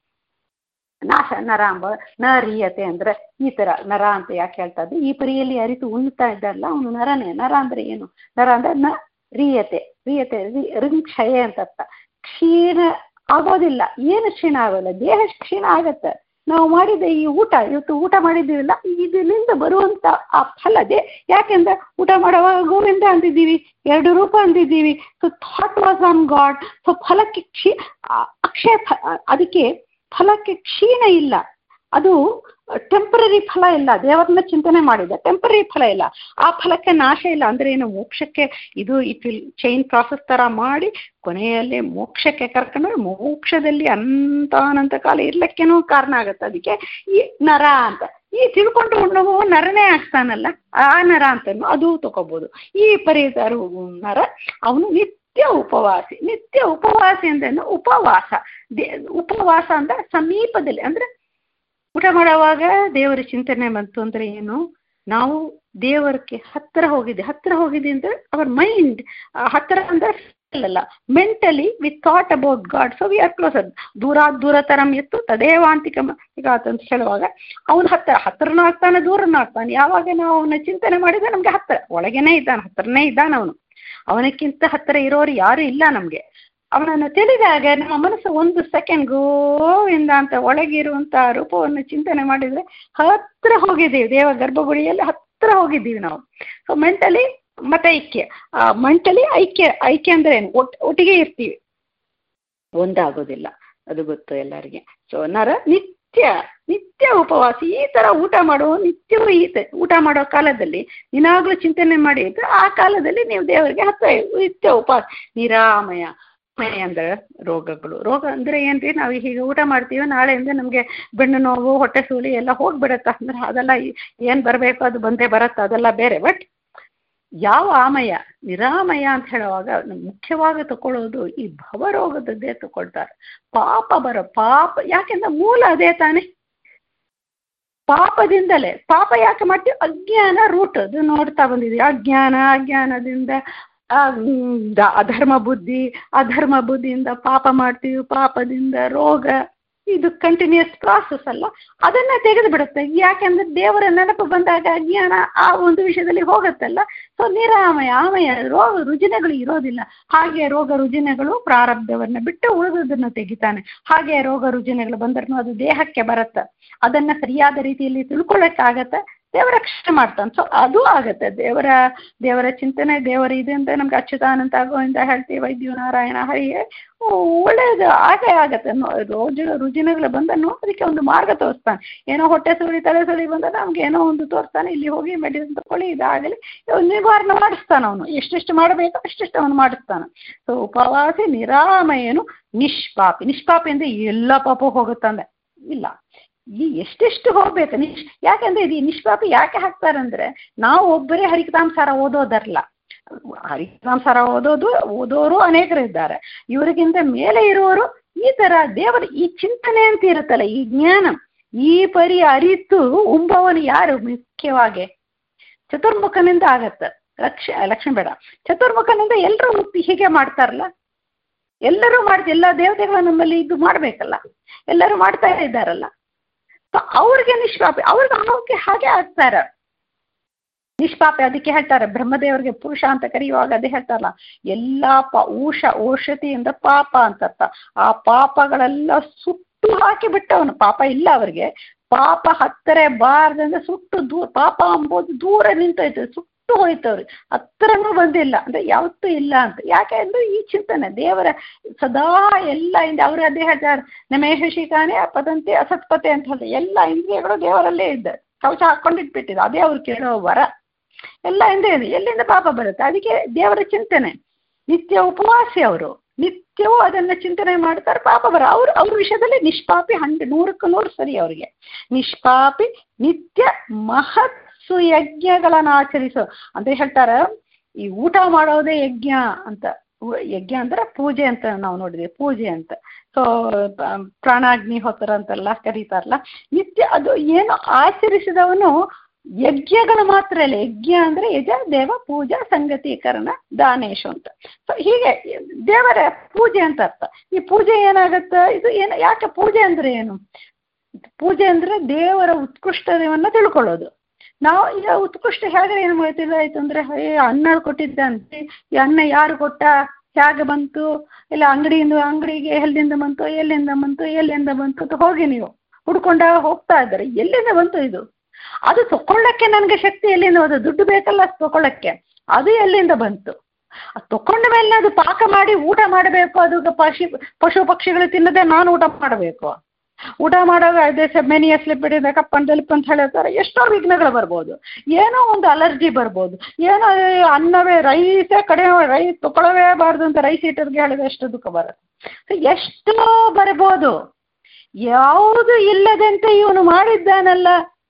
ನಾಶ ನರ ಅಂಬ ನರೀಯತೆ ಅಂದ್ರೆ ಈ ತರ ನರ ಅಂತ ಯಾಕೆ ಹೇಳ್ತಾ ಇದ್ದೆ, ಈ ಪರಿಯಲ್ಲಿ ಅರಿತು ಉಣ್ತಾ ಇದ್ದಲ್ಲ ಅವನು ನರನೇ. ನರ ಅಂದ್ರೆ ಏನು? ನರ ಅಂದ್ರೆ ನ ರೀಯತೆ. ರೀಯತೆ ಋಂಕ್ಷಯ ಅಂತ ಅರ್ಥ. ಕ್ಷೀಣ ಆಗೋದಿಲ್ಲ. ಏನು ಕ್ಷೀಣ ಆಗೋಲ್ಲ, ದೇಹ ಕ್ಷೀಣ ಆಗತ್ತೆ. ನಾವು ಮಾಡಿದ ಈ ಊಟ, ಇವತ್ತು ಊಟ ಮಾಡಿದ್ದೀವಿಲ್ಲ, ಇದರಿಂದ ಬರುವಂತ ಆ ಫಲ ದೇ ಯಾಕೆಂದ್ರೆ ಊಟ ಮಾಡುವಾಗ ಗೋವಿಂದ ಅಂತಿದ್ದೀವಿ, ಎರಡು ರೂಪ ಅಂತಿದ್ದೀವಿ. So thought was on God. So ಫಲಕ್ಕೆ ಕ್ಷೀ ಅಕ್ಷಯ ಅದಕ್ಕೆ ಫಲಕ್ಕೆ ಕ್ಷೀಣ ಇಲ್ಲ. ಅದು ಟೆಂಪರರಿ ಫಲ ಇಲ್ಲ. ದೇವರನ್ನ ಚಿಂತನೆ ಮಾಡಿದ ಟೆಂಪರರಿ ಫಲ ಇಲ್ಲ. ಆ ಫಲಕ್ಕೆ ನಾಶ ಇಲ್ಲ. ಅಂದ್ರೆ ಏನು? ಮೋಕ್ಷಕ್ಕೆ ಇದು ಇಟ್ ವಿಲ್ ಚೈನ್ ಪ್ರಾಸೆಸ್ ತರ ಮಾಡಿ ಕೊನೆಯಲ್ಲಿ ಮೋಕ್ಷಕ್ಕೆ ಕರ್ಕೊಂಡ್ರೆ ಮೋಕ್ಷದಲ್ಲಿ ಅಂತ ಅನಂತ ಕಾಲ ಇರ್ಲಿಕ್ಕೇನೋ ಕಾರಣ ಆಗತ್ತೆ. ಅದಕ್ಕೆ ಈ ನರ ಅಂತ ಈ ತಿಳ್ಕೊಂಡು ಉಣ್ಣವು ನರನೇ ಆಗ್ತಾನಲ್ಲ, ಆ ನರ ಅಂತ ಅದು ತಗೋಬಹುದು. ಈ ಪರಿತರ ನರ ಅವನು ನಿತ್ಯ ಉಪವಾಸಿ. ನಿತ್ಯ ಉಪವಾಸಿ ಅಂದ್ರೆ ಉಪವಾಸ. ಉಪವಾಸ ಅಂದ್ರೆ ಸಮೀಪದಲ್ಲಿ, ಅಂದ್ರೆ ಊಟ ಮಾಡುವಾಗ ದೇವರ ಚಿಂತನೆ ಬಂತು ಅಂದ್ರೆ ಏನು? ನಾವು ದೇವರಕ್ಕೆ ಹತ್ತಿರ ಹೋಗಿದ್ದೆ. ಹತ್ತಿರ ಹೋಗಿದ್ದೆ ಅಂದ್ರೆ ಅವರ್ ಮೈಂಡ್ ಹತ್ತಿರ ಅಂದ್ರೆ ಅಲ್ಲ, mentally we thought about God. So we are closer. ದೂರ ದೂರ ತರಂ ಎತ್ತು ತದೇವಾಂತಿಕ ಈಗ ಅಂತ ಹೇಳುವಾಗ ಅವನು ಹತ್ತಿರ ಹತ್ತಿರನೂ ಆಗ್ತಾನೆ, ದೂರನೂ ಆಗ್ತಾನೆ. ಯಾವಾಗ ನಾವು ಅವನ ಚಿಂತನೆ ಮಾಡಿದ್ರೆ ನಮ್ಗೆ ಹತ್ತಿರ, ಒಳಗೇನೆ ಇದ್ದಾನೆ, ಹತ್ತಿರನೇ ಇದ್ದಾನೆ ಅವನು. ಅವನಕ್ಕಿಂತ ಹತ್ತಿರ ಇರೋರು ಯಾರು ಇಲ್ಲ ನಮ್ಗೆ. ಅವನನ್ನು ತಿಳಿದಾಗ ನಮ್ಮ ಮನಸ್ಸು ಒಂದು ಸೆಕೆಂಡ್ ಗೋವಿಂದ ಅಂತ ಒಳಗಿರುವಂತ ರೂಪವನ್ನು ಚಿಂತನೆ ಮಾಡಿದ್ರೆ ಹತ್ತಿರ ಹೋಗಿದ್ದೀವಿ. ದೇವ ಗರ್ಭಗುಡಿಯಲ್ಲಿ ಹತ್ತಿರ ಹೋಗಿದ್ದೀವಿ ನಾವು. ಸೊ ಮೆಂಟಲಿ ಮತ್ತೆ ಐಕ್ಯ. ಮೆಂಟಲಿ ಐಕ್ಯ. ಐಕ್ಯ ಅಂದ್ರೆ ಏನು? ಒಟ್ ಒಟ್ಟಿಗೆ ಇರ್ತೀವಿ, ಒಂದಾಗೋದಿಲ್ಲ. ಅದು ಗೊತ್ತು ಎಲ್ಲರಿಗೆ. ಸೊ ನರ ನಿತ್ಯ ನಿತ್ಯ ಉಪವಾಸಿ. ಈ ತರ ಊಟ ಮಾಡುವ ನಿತ್ಯವೂ ಈತ ಊಟ ಮಾಡೋ ಕಾಲದಲ್ಲಿ ನೀನಾಗ್ಲೂ ಚಿಂತನೆ ಮಾಡಿ ಇದ್ರೆ ಆ ಕಾಲದಲ್ಲಿ ನೀವು ದೇವರಿಗೆ ಹತ್ತಿರ ನಿತ್ಯ ಉಪವಾಸ. ನಿರಾಮಯ. ಮನೆ ಅಂದ್ರೆ ರೋಗಗಳು. ರೋಗ ಅಂದ್ರೆ ಏನ್ರಿ? ನಾವು ಹೀಗೆ ಊಟ ಮಾಡ್ತೀವಿ, ನಾಳೆಯಿಂದ ನಮ್ಗೆ ಬೆನ್ನು ನೋವು, ಹೊಟ್ಟೆ ಸೂಲಿ ಎಲ್ಲ ಹೋಗ್ಬಿಡತ್ತ ಅಂದ್ರೆ ಅದೆಲ್ಲ ಏನ್ ಬರ್ಬೇಕು ಅದು ಬಂದೇ ಬರತ್ತ, ಅದೆಲ್ಲ ಬೇರೆ. ಬಟ್ ಯಾವ ಆಮಯ ನಿರಾಮಯ ಅಂತ ಹೇಳುವಾಗ ಮುಖ್ಯವಾಗಿ ತಗೊಳ್ಳೋದು ಈ ಭವರೋಗದದ್ದೇ ತಗೊಳ್ತಾರೆ. ಪಾಪ ಬರೋ ಪಾಪ ಯಾಕೆಂದ್ರೆ ಮೂಲ ಅದೇ ತಾನೆ. ಪಾಪದಿಂದಲೇ. ಪಾಪ ಯಾಕೆ ಮಾಡ್ತೀವಿ? ಅಜ್ಞಾನ ರೂಟ್. ಅದು ನೋಡ್ತಾ ಬಂದಿದ್ದೀವಿ. ಅಜ್ಞಾನ, ಅಜ್ಞಾನದಿಂದ ಅಧರ್ಮ ಬುದ್ಧಿ, ಅಧರ್ಮ ಬುದ್ಧಿಯಿಂದ ಪಾಪ ಮಾಡ್ತೀವಿ, ಪಾಪದಿಂದ ರೋಗ. ಇದು ಕಂಟಿನ್ಯೂಸ್ ಪ್ರಾಸೆಸ್ ಅಲ್ಲ, ಅದನ್ನ ತೆಗೆದು ಬಿಡುತ್ತೆ. ಯಾಕೆಂದ್ರೆ ದೇವರ ನೆನಪು ಬಂದಾಗ ಅಜ್ಞಾನ ಆ ಒಂದು ವಿಷಯದಲ್ಲಿ ಹೋಗುತ್ತಲ್ಲ. ಸೊ ನಿರಾಮಯ ಆಮಯ ರೋಗ ರುಜಿನಗಳು ಇರೋದಿಲ್ಲ. ಹಾಗೆ ರೋಗ ರುಜಿನಗಳು ಪ್ರಾರಬ್ಧವನ್ನ ಬಿಟ್ಟು ಉಳಿದದನ್ನು ತೆಗಿತಾನೆ. ಹಾಗೆ ರೋಗ ರುಜಿನಗಳು ಬಂದ್ರೂ ಅದು ದೇಹಕ್ಕೆ ಬರುತ್ತೆ. ಅದನ್ನ ಸರಿಯಾದ ರೀತಿಯಲ್ಲಿ ತಿಳ್ಕೊಳ್ಳೋಕ್ಕಾಗತ್ತೆ, ದೇವರ ರಕ್ಷಣೆ ಮಾಡ್ತಾನೆ. ಸೊ ಅದು ಆಗತ್ತೆ. ದೇವರ ದೇವರ ಚಿಂತನೆ ದೇವರ ಇದೆ ಅಂತ ನಮ್ಗೆ ಅಚ್ಯುತಾನಂತ ಗೋವಿಂದ ಹೇಳ್ತೀವಿ, ವೈದ್ಯ ನಾರಾಯಣ ಹರಿಯೇ ಒಳ್ಳೇದು ಆಗೇ ಆಗತ್ತೆ. ರೋಜ ರುಜಿನಗಳು ಬಂದನು ಅದಕ್ಕೆ ಒಂದು ಮಾರ್ಗ ತೋರಿಸ್ತಾನೆ. ಏನೋ ಹೊಟ್ಟೆ ಸುಳಿ ತಲೆ ಸುಳಿ ಬಂದ ನಮ್ಗೆ ಏನೋ ಒಂದು ತೋರಿಸ್ತಾನೆ, ಇಲ್ಲಿ ಹೋಗಿ ಮೆಡಿಸಿನ್ ತಗೊಳ್ಳಿ, ಇದಾಗಲಿ ನಿವಾರಣೆ ಮಾಡಿಸ್ತಾನ. ಅವನು ಎಷ್ಟೆಷ್ಟು ಮಾಡಬೇಕು ಅಷ್ಟೆಷ್ಟು ಅವನು ಮಾಡಿಸ್ತಾನೆ. ಸೊ ಉಪವಾಸಿ ನಿರಾಮಯನು ನಿಷ್ಪಾಪಿ. ನಿಷ್ಪಾಪಿ ಅಂದ್ರೆ ಎಲ್ಲ ಪಾಪ ಹೋಗುತ್ತಂದೆ ಇಲ್ಲ, ಈ ಎಷ್ಟೆಷ್ಟು ಹೋಗ್ಬೇಕು. ನಿಶ್ ಯಾಕೆಂದ್ರೆ ಇದು ನಿಷ್ಪಾಪಿ ಯಾಕೆ ಹಾಕ್ತಾರಂದ್ರೆ ನಾವು ಒಬ್ಬರೇ ಹರಿಕತಾಂಸಾರ ಓದೋದಲ್ಲ. ಹರಿಕತಾಂಸಾರ ಓದೋದು ಓದೋರು ಅನೇಕರು ಇದ್ದಾರೆ. ಇವರಿಗಿಂತ ಮೇಲೆ ಇರುವವರು ಈ ತರ ದೇವರ ಈ ಚಿಂತನೆ ಅಂತ ಇರುತ್ತಲ್ಲ, ಈ ಜ್ಞಾನ ಈ ಪರಿ ಅರಿತು ಉಂಬವನು ಯಾರು? ಮುಖ್ಯವಾಗಿ ಚತುರ್ಮುಖನಿಂದ ಆಗತ್ತೆ. ಲಕ್ಷ ಲಕ್ಷ್ಮಿ ಬೇಡ, ಚತುರ್ಮುಖನಿಂದ ಎಲ್ಲರೂ ಹೀಗೆ ಮಾಡ್ತಾರಲ್ಲ. ಎಲ್ಲರೂ ಮಾಡ್ತೀವಿ, ಎಲ್ಲ ದೇವತೆಗಳು ನಮ್ಮಲ್ಲಿ ಇದು ಮಾಡ್ಬೇಕಲ್ಲ, ಎಲ್ಲರೂ ಮಾಡ್ತಾ ಇದ್ದಾರಲ್ಲ. ಅವ್ರಿಗೆ ನಿಷ್ಪಾಪಿ, ಅವ್ರಿಗೆ ಆರೋಗ್ಯ ಹಾಗೆ ಆಗ್ತಾರ ನಿಷ್ಪಾಪಿ. ಅದಕ್ಕೆ ಹೇಳ್ತಾರೆ ಬ್ರಹ್ಮದೇವರಿಗೆ ಪುರುಷ ಅಂತ ಕರೆಯುವಾಗ ಅದೇ ಹೇಳ್ತಾರಲ್ಲ, ಎಲ್ಲಾ ಪ ಊಷ ಔಷಧಿಯಿಂದ ಪಾಪ ಅಂತರ್ಥ. ಆ ಪಾಪಗಳೆಲ್ಲ ಸುಟ್ಟು ಹಾಕಿ ಬಿಟ್ಟವನು. ಪಾಪ ಇಲ್ಲ ಅವ್ರಿಗೆ, ಪಾಪ ಹತ್ತಿರ ಬಾರದಂದ್ರೆ ಸುಟ್ಟು ದೂರ, ಪಾಪ ಅಂಬೋದು ದೂರ ನಿಂತೋಯ್ತು, ಸುಟ್ಟು ಹೋಯ್ತವ್ರಿಗೆ, ಹತ್ತಿರನೂ ಬಂದಿಲ್ಲ ಅಂದ್ರೆ ಯಾವತ್ತೂ ಇಲ್ಲ ಅಂತ. ಯಾಕೆ ಅಂದ್ರೆ ಈ ಚಿಂತನೆ ದೇವರ ಸದಾ ಎಲ್ಲ ಇಂದ ಅವ್ರು ಅದೇ ಹೇಳ್ತಾರೆ, ನಮೇಶಿಕಾನೆ ಪದಂತಿ ಅಸತ್ಪತೆ ಅಂತ ಹೇಳಿ ಎಲ್ಲ ಇಂದ್ರಿಯಗಳು ದೇವರಲ್ಲೇ ಇದ್ದ, ಕವಚ ಹಾಕೊಂಡಿಟ್ಬಿಟ್ಟಿದೆ, ಅದೇ ಅವ್ರು ಕೇಳೋ ವರ. ಎಲ್ಲ ಇಂದ ಎಲ್ಲಿಂದ ಪಾಪ ಬರುತ್ತೆ? ಅದಕ್ಕೆ ದೇವರ ಚಿಂತನೆ ನಿತ್ಯ ಉಪವಾಸಿ. ಅವರು ನಿತ್ಯವೂ ಅದನ್ನ ಚಿಂತನೆ ಮಾಡ್ತಾರೆ, ಪಾಪ ಬರ. ಅವ್ರು ಅವ್ರ ವಿಷಯದಲ್ಲಿ ನಿಷ್ಪಾಪಿ ಹಂಡ್ರೆಡ್ ನೂರಕ್ಕೂ ನೂರು ಸರಿ. ಅವ್ರಿಗೆ ನಿಷ್ಪಾಪಿ ನಿತ್ಯ ಮಹತ್ ಸುಯಜ್ಞಗಳನ್ನ ಆಚರಿಸು ಅಂತ ಹೇಳ್ತಾರೆ. ಈ ಊಟ ಮಾಡೋದೇ ಯಜ್ಞ ಅಂತ. ಯಜ್ಞ ಅಂದ್ರೆ ಪೂಜೆ ಅಂತ ನಾವು ನೋಡಿದ್ವಿ, ಪೂಜೆ ಅಂತ. ಸೊ ಪ್ರಾಣಾಗ್ನಿಹೋತ್ರ ಅಂತೆಲ್ಲ ಕರೀತಾರಲ್ಲ, ನಿತ್ಯ ಅದು ಏನು ಆಚರಿಸಿದವನು ಯಜ್ಞಗಳು ಮಾತ್ರ ಇಲ್ಲ. ಯಜ್ಞ ಅಂದ್ರೆ ಯಜ ದೇವ ಪೂಜಾ ಸಂಗತೀಕರಣ ದಾನೇಶು ಅಂತ. ಸೊ ಹೀಗೆ ದೇವರ ಪೂಜೆ ಅಂತ ಅರ್ಥ. ಈ ಪೂಜೆ ಏನಾಗುತ್ತೆ, ಇದು ಏನು, ಯಾಕೆ ಪೂಜೆ ಅಂದ್ರೆ ಏನು? ಪೂಜೆ ಅಂದ್ರೆ ದೇವರ ಉತ್ಕೃಷ್ಟತೆಯನ್ನ ತಿಳ್ಕೊಳ್ಳೋದು. ನಾವು ಈಗ ಉತ್ಕೃಷ್ಟ ಹೇಳಿದ್ರೆ ಏನು ಮಾಡ್ತಿಲ್ಲ ಆಯ್ತು ಅಂದ್ರೆ, ಏ ಅನ್ನ ಕೊಟ್ಟಿದ್ದಂತೆ, ಈ ಅನ್ನ ಯಾರು ಕೊಟ್ಟ, ಹೇಗೆ ಬಂತು, ಇಲ್ಲ ಅಂಗಡಿಯಿಂದ ಅಂಗಡಿಗೆ ಎಲ್ಲಿಂದ ಬಂತು ಎಲ್ಲಿಂದ ಬಂತು ಎಲ್ಲಿಂದ ಬಂತು ಅಂತ ಹೋಗಿ ನೀವು ಹುಡ್ಕೊಂಡ ಹೋಗ್ತಾ ಇದ್ದಾರೆ. ಎಲ್ಲಿಂದ ಬಂತು ಇದು? ಅದು ತಕೊಳ್ಳಕ್ಕೆ ನನಗೆ ಶಕ್ತಿ ಎಲ್ಲಿಂದ ಬಂತು? ದುಡ್ಡು ಬೇಕಲ್ಲ ತಕೊಳ್ಳಕ್ಕೆ, ಅದು ಎಲ್ಲಿಂದ ಬಂತು? ಅದು ತಕೊಂಡ ಮೇಲೆ ಅದು ಪಾಕ ಮಾಡಿ ಊಟ ಮಾಡಬೇಕು. ಅದು ಪಶು ಪಶು ಪಕ್ಷಿಗಳು ತಿನ್ನದೆ ನಾನು ಊಟ ಮಾಡಬೇಕು. ಊಟ ಮಾಡುವಾಗ ಅದೇ ಮೆನಿ ಎಸ್ಲಿಪಿಡಿದ ಕಪ್ಪನ್ ದಲಿಪ್ ಅಂತ ಹೇಳ್ತಾರೆ. ಎಷ್ಟೋ ವಿಘ್ನಗಳು ಬರ್ಬೋದು, ಏನೋ ಒಂದು ಅಲರ್ಜಿ ಬರ್ಬೋದು, ಏನೋ ಅನ್ನವೇ ರೈಸೇ ಕಡಿಮೆ, ರೈಸ್ ತಗೊಳ್ಳವೇಬಾರ್ದು ಅಂತ ರೈಸ್ ಈಟರ್ಗೆ ಹೇಳಿದ್ರೆ ಎಷ್ಟು ದುಃಖ ಬರುತ್ತೆ. ಎಷ್ಟೋ ಬರ್ಬೋದು. ಯಾವುದು ಇಲ್ಲದಂತೆ ಇವನು ಮಾಡಿದ್ದಾನಲ್ಲ